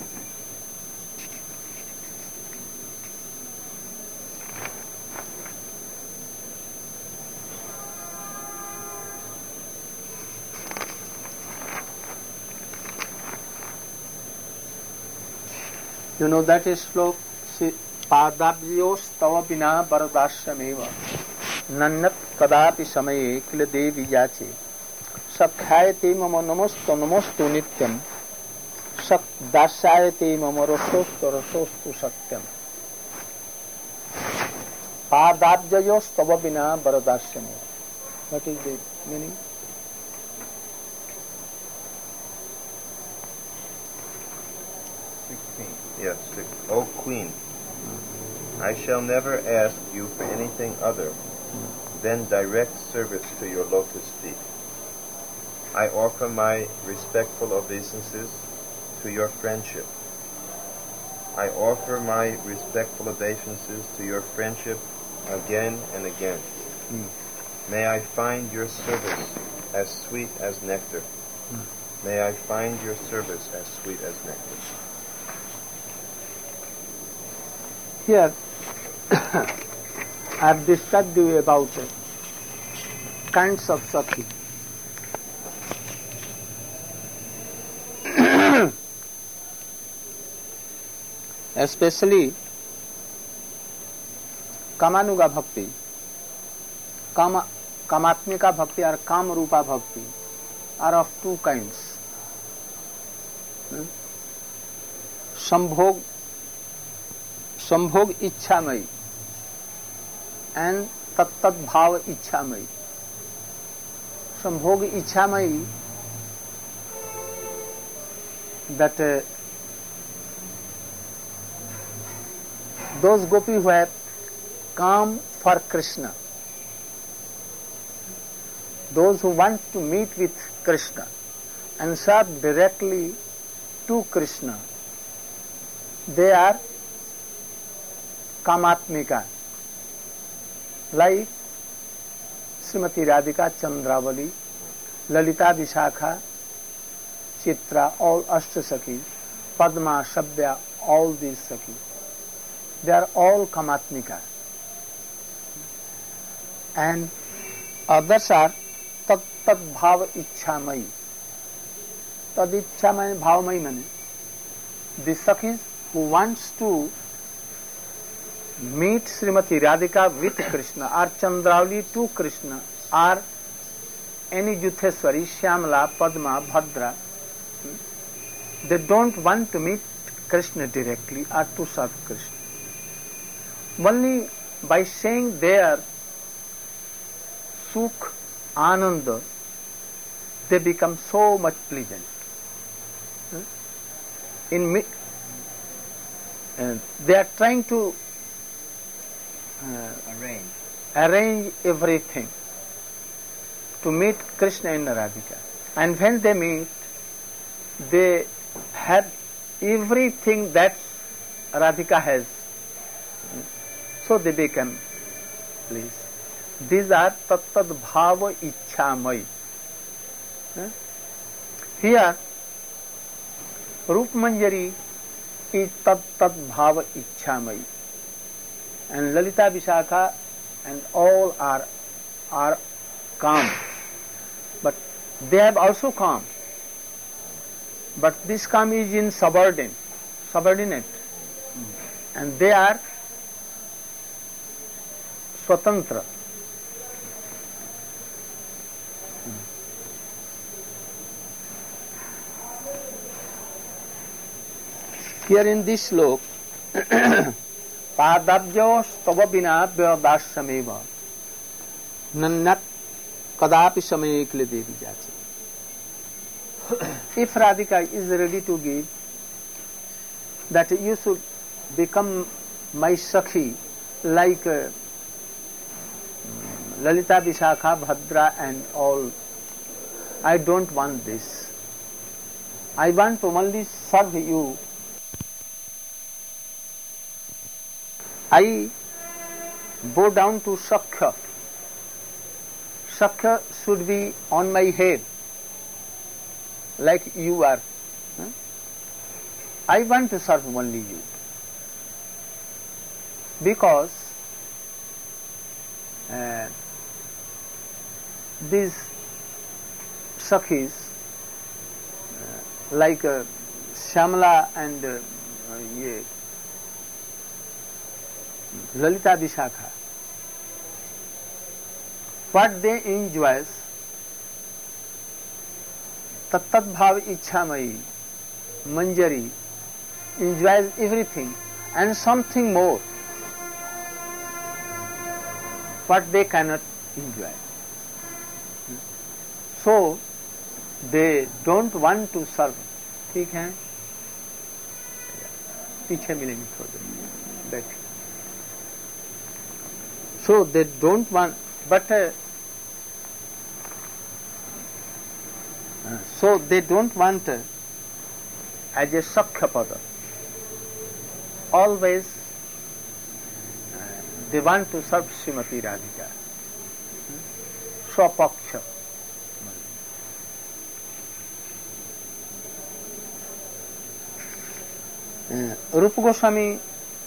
You know that is slok, Padabhyos tava bina baradashyameva nannat kadapi samaye kila devi yache sakhyayate mama namostu nityam sak dasyayate mama rasostu satyam. Padabhyos tava bina baradashyameva. What is the meaning? Yes, O Queen, I shall never ask you for anything other than direct service to your lotus feet. I offer my respectful obeisances to your friendship. I offer my respectful obeisances to your friendship again and again. May I find your service as sweet as nectar. May I find your service as sweet as nectar. Here, I have described you about kinds of sakhi. Especially Kamanuga Bhakti, Kamatmika Bhakti or Kamrupa Bhakti are of two kinds. Sambhog Ichamai and Tattat Bhava Ichamai. Sambhog Ichamai, that those gopis who have come for Krishna, those who want to meet with Krishna and serve directly to Krishna, they are Kamatmika, like Srimati Radhika, Chandravali, Lalita, Vishakha, Chitra, all Ashtasakhi, Padma, Shabya, all these Sakhi. They are all Kamatmika. And others are Tat Bhava Ichhamayi. Tad Ichhamayi, Bhavamayi mane. The Sakhis who wants to meet Srimati Radhika with Krishna, or Chandravali to Krishna, or any Yutheswari, Shyamala, Padma, Bhadra, they don't want to meet Krishna directly or to serve Krishna. Only by saying their Sukh, Ananda, they become so much pleasant. They are trying to arrange everything to meet Krishna and Radhika. And when they meet, they have everything that Radhika has. So they become pleased. These are Tattad Bhava Ichhamai. Here, Rup Manjari is Tattad Bhava Ichhamai. And Lalita, Vishakha and all are calm. But they have also calm. But this calm is in subordinate. And they are Swatantra. Here in this slok, Padabjo stava bina vyadasameva nannat kadapi samayekle devi jachi. If Radhika is ready to give, that you should become my Sakhi like Lalita, Vishakha, Bhadra and all, I don't want this. I want to only serve you. I bow down to Sakhya. Sakhya should be on my head, like you are. I want to serve only you. Because these Sakhis, like Shyamala and Lalita, Vishakha, what they enjoy, Tattad Bhava Ichhamayi, Manjari, enjoys everything and something more, what they cannot enjoy. So, they don't want to serve. ठीक है? पीछे मिलेंगे थोड़े बैठ. So they don't want, but so they don't want as a Sakhyapada. Always they want to serve Srimati Radhika. Swapaksha. Rupa Goswami,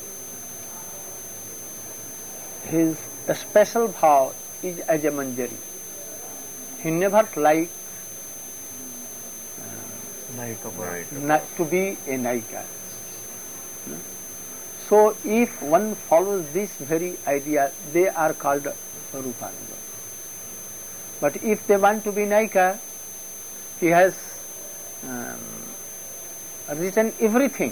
his special bhav is as a Manjari. He never liked to be a Naika. So if one follows this very idea, they are called Rupananda. But if they want to be Naika, he has written everything.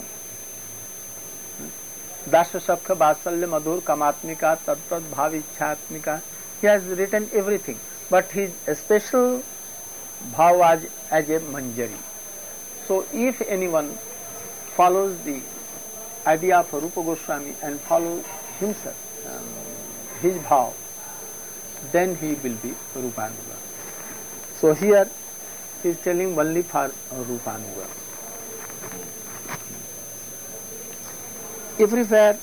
Dasya Sakha Vasalya Madhur Kamatmika Tattad Bhav Ichhatmika. He has written everything. But his special bhav was as a Manjari. So if anyone follows the idea of Rupa Goswami and follow himself, his bhav, then he will be Rupanuga. So here he is telling only for Rupanuga. Everywhere,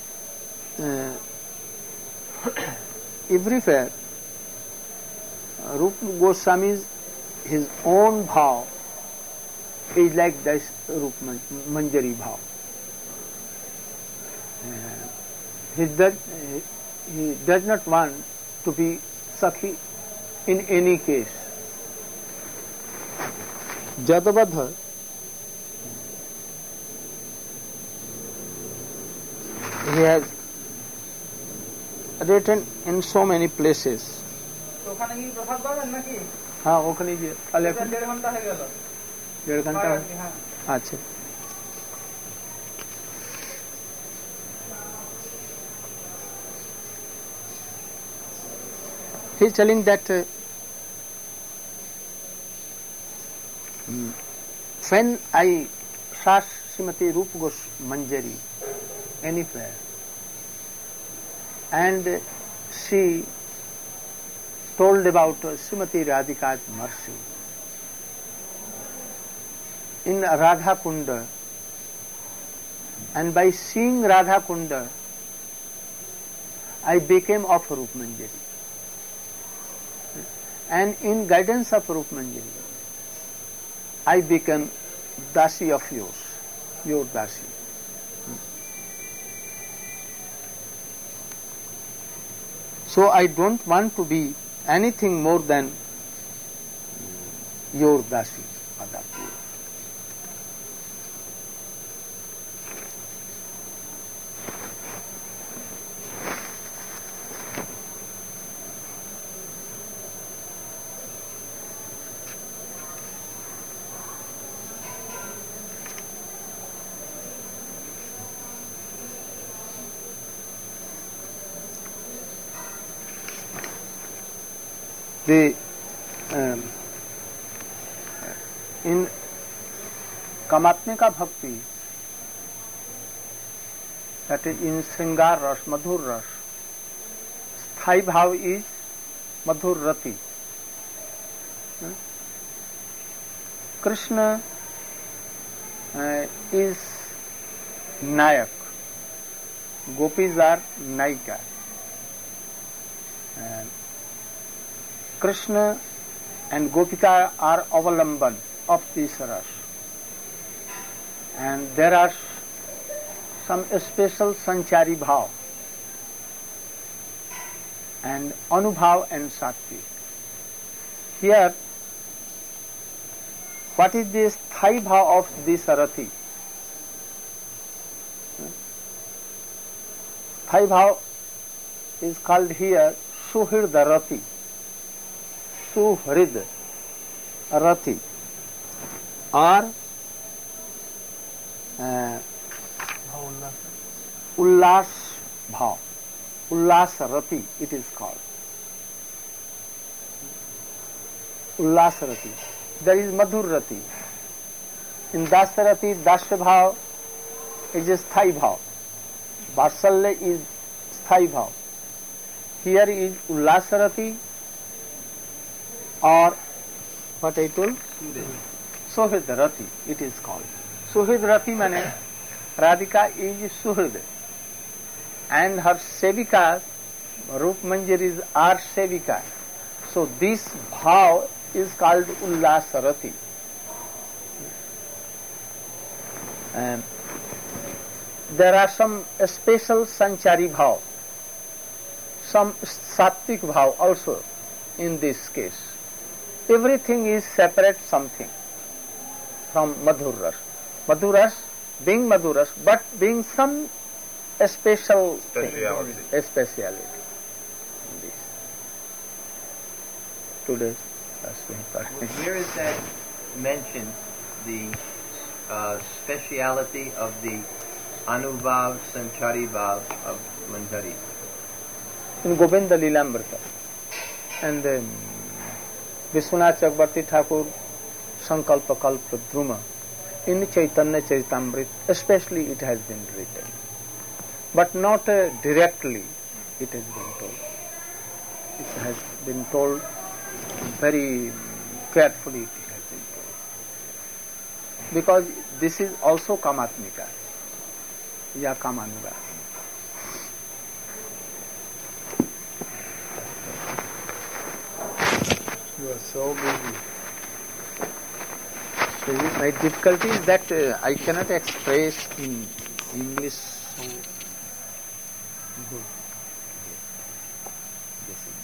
Rupa Goswami's his own bhav is like this Rup Manjari bhav. He does not want to be Sakhi in any case. Jadavadha he has written in so many places. हाँ ओखनी जी कल 1.5 घंटा है गया 1.5 घंटा अच्छा he is telling that when I saw Srimati Rupa Goswami Manjari anywhere and she told about Srimati Radhika's mercy in Radha Kunda, and by seeing Radha Kunda I became of Rup Manjari, and in guidance of Rup Manjari I became Dasi of yours, your Dasi. So I don't want to be anything more than your Dasi, Adapur. In Kamatmika Bhakti, that is in Sringar Ras, Madhur Ras, Sthai Bhav is Madhur Rati. Krishna is Nayak, Gopis are Naika. Krishna and Gopika are avalamban of this ras, and there are some special sanchari bhav and anubhav and sakti. Here, what is this sthai bhav of this rati? Sthai bhav is called here Suhridha Rati. Suhrid Rati or Ullas Bhav, Ullas Rati it is called. Ullas Rati. There is Madhur Rati. In Dasya Rati, Dasya Bhav is a Sthai Bhav. Vatsalya is Sthai Bhav. Here is Ullas Rati or what I told? Suhrid Rati it is called. Suhrid Rati means Radhika is Suhrid and her Sevikas, Rup Manjaris are Sevika. So this bhav is called Ullas Rati. There are some special Sanchari bhav, some Sattvic bhav also in this case. Everything is separate something from Madhur Ras. Madhur Ras being Madhur Ras, but being some special Speciality. thing, a speciality. This. Today's Where is that mentioned, the speciality of the Anubhav, Sanchari Bhav of Manjari? In Govinda Lilamrita. And Vishwanath Chakrabarti Thakur Sankalpa Kalpa Druma. In Chaitanya Charitamrita, especially it has been written. but not directly it has been told. It has been told very carefully, it has been told. Because this is also Kamatmika, ya Kamanuga. You are so busy. So my difficulty is that I cannot express in English so good. This is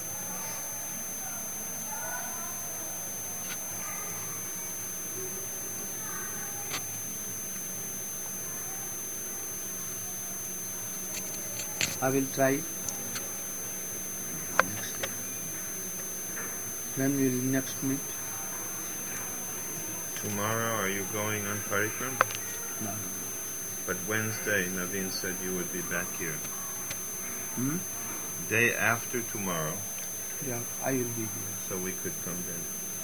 that. I will try next day. When we will next meet? Tomorrow, are you going on Parikram? No. But Wednesday, Naveen said you would be back here. Day after tomorrow. Yeah, I will be here. So we could come then.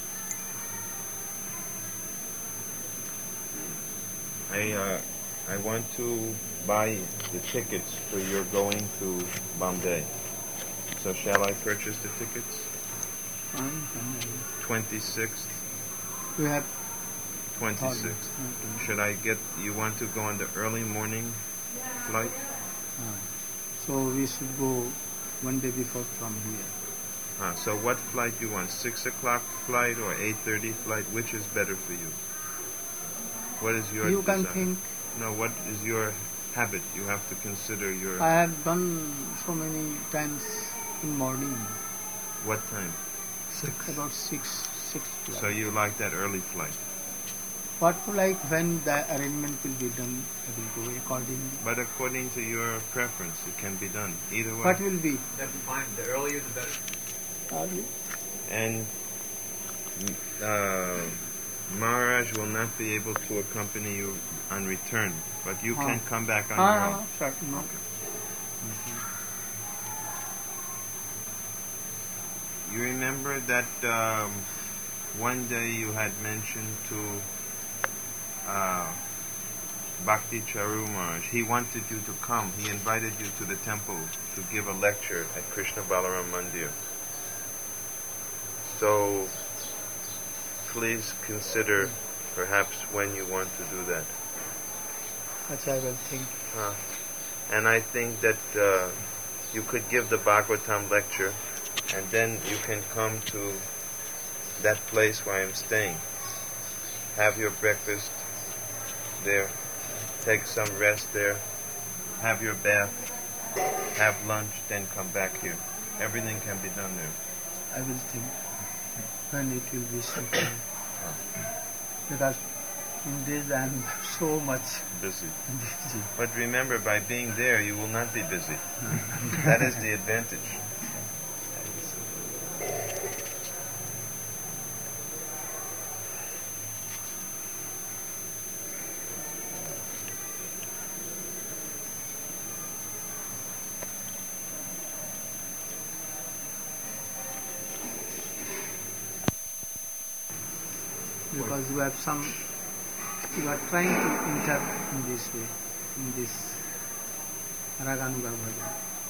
I want to buy the tickets for your going to Bombay. So shall I purchase the tickets? Fine. 26th? We have 26th. Should I get, you want to go on the early morning flight? So we should go one day before from here. So what flight do you want? 6 o'clock flight or 8:30 flight? Which is better for you? What is your You desire? can think. No, what is your habit? You have to consider your... I have done so many times in morning. What time? About 6 flight. So you like that early flight? What like when the arrangement will be done, I will go accordingly. But according to your preference, it can be done either way. What will be? That's fine. The earlier the better. Early? And Maharaj will not be able to accompany you on return, but you can come back on your own. Certain, no. You remember that one day you had mentioned to Bhakti Charu Maharaj, he wanted you to come. He invited you to the temple to give a lecture at Krishna Balaram Mandir. So please consider perhaps when you want to do that. Which I will think. And I think that you could give the Bhagavatam lecture, and then you can come to that place where I'm staying. Have your breakfast there, take some rest there, have your bath, have lunch, then come back here. Everything can be done there. I will think when it will be suitable. Because in this I am so much busy. busy. But remember, by being there, you will not be busy. That is the advantage. Because you are trying to enter in this way, in this Raganuga Bhajan.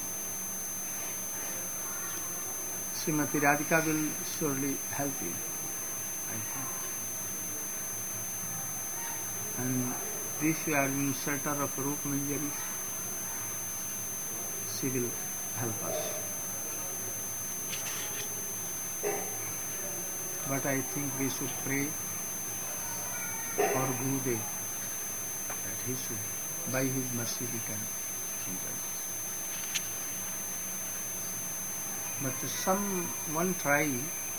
Srimati Radhika will surely help you, I think. And this you are in shelter of Rup Manjari, she will help us. But I think we should pray for Gurudev, that he should, by his mercy we can enter. But someone try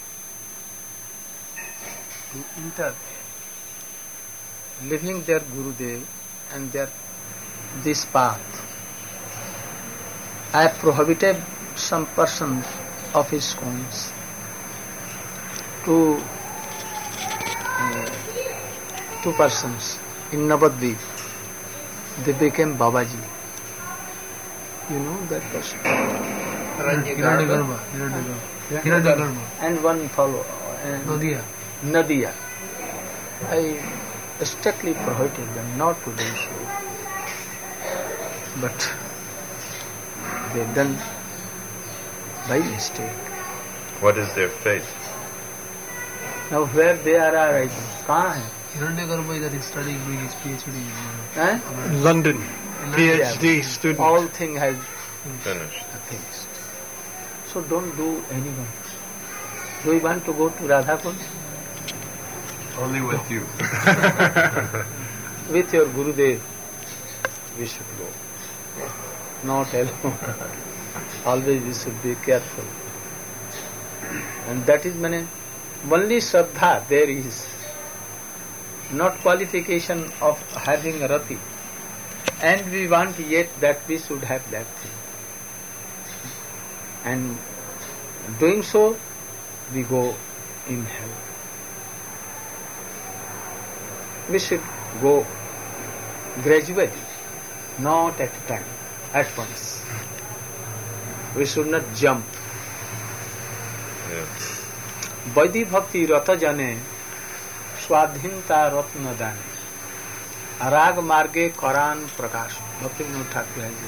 to enter, leaving their Gurudev and this path. I have prohibited some persons of his ISKCONs two persons in Navadvip. They became Babaji. You know that person? Hiranyagarbha. And one fellow. Nadia. I strictly prohibited them not to do so. But They've done by mistake. What is their fate? Now where they are, I don't. कहाँ है? Hiranyagarbha that is studying, doing his PhD. हैं? London, PhD student. All thing has Finished. finished. So don't do anyone. Do you want to go to Radhakund? Only with you. With your Gurudev, we should go. Not alone. Always we should be careful. And that is only Shraddha there is. Not qualification of having rati. And we want yet that we should have that thing. And doing so, we go in hell. We should go gradually, not at a time, at once. We should not jump. Vaidhi bhakti rata jane, swadhinta ratna dane, rag marge karan prakash. Bhakti Vinod Thakur has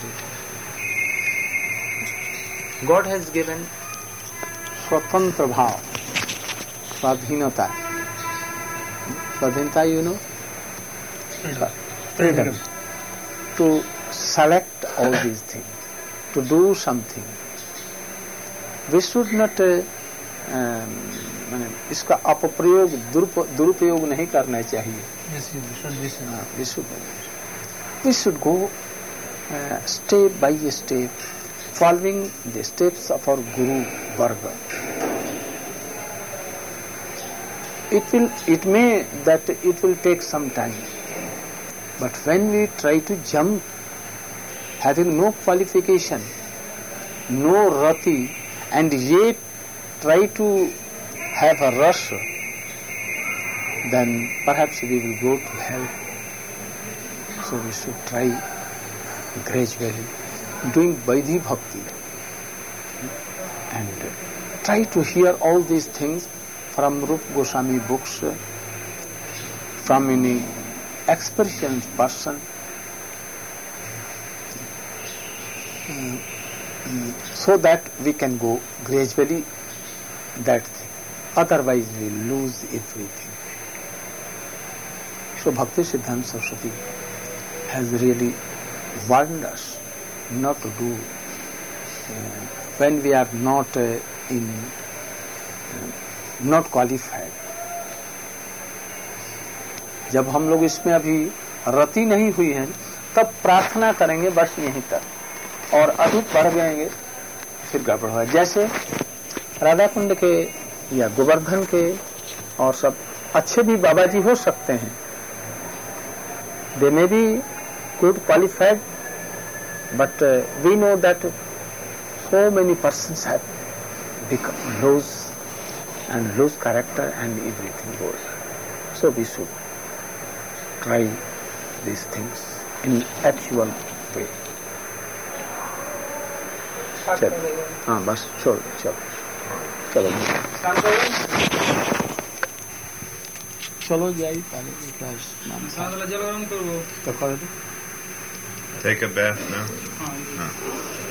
written. God has given swatantra bhav, swadhinata. Swadhinta, you know? Freedom. To select all these things, to do something. We should not इसका अपप्रयोग दुरुपयोग नहीं करना चाहिए. We should go step by step, following the steps of our Guru Varga. It may that it will take some time, but when we try to jump, having no qualification, no rati, and yet try to have a rush, then perhaps we will go to hell. So we should try gradually, doing Vaidhi Bhakti, and try to hear all these things from Rupa Goswami books, from any experienced person, so that we can go gradually that thing. Otherwise we will lose everything. So Bhakti Siddhanta Saraswati has really warned us not to do when we are not not qualified. जब हम लोग इसमें अभी रति नहीं हुई है, तब प्रार्थना करेंगे बस यहीं तक, और अधिक बढ़ जाएंगे फिर गड़बड़ होगा. जैसे राधा कुंड के या गोवर्धन के और सब अच्छे भी बाबा जी हो सकते हैं. They may be good qualified, but we know that so many persons have become lose character and everything goes. So we should try these things in actual way. चलो, हाँ बस छोड़ चलो चलो चलो जाइए पहले जल गरम करो. Take a bath now.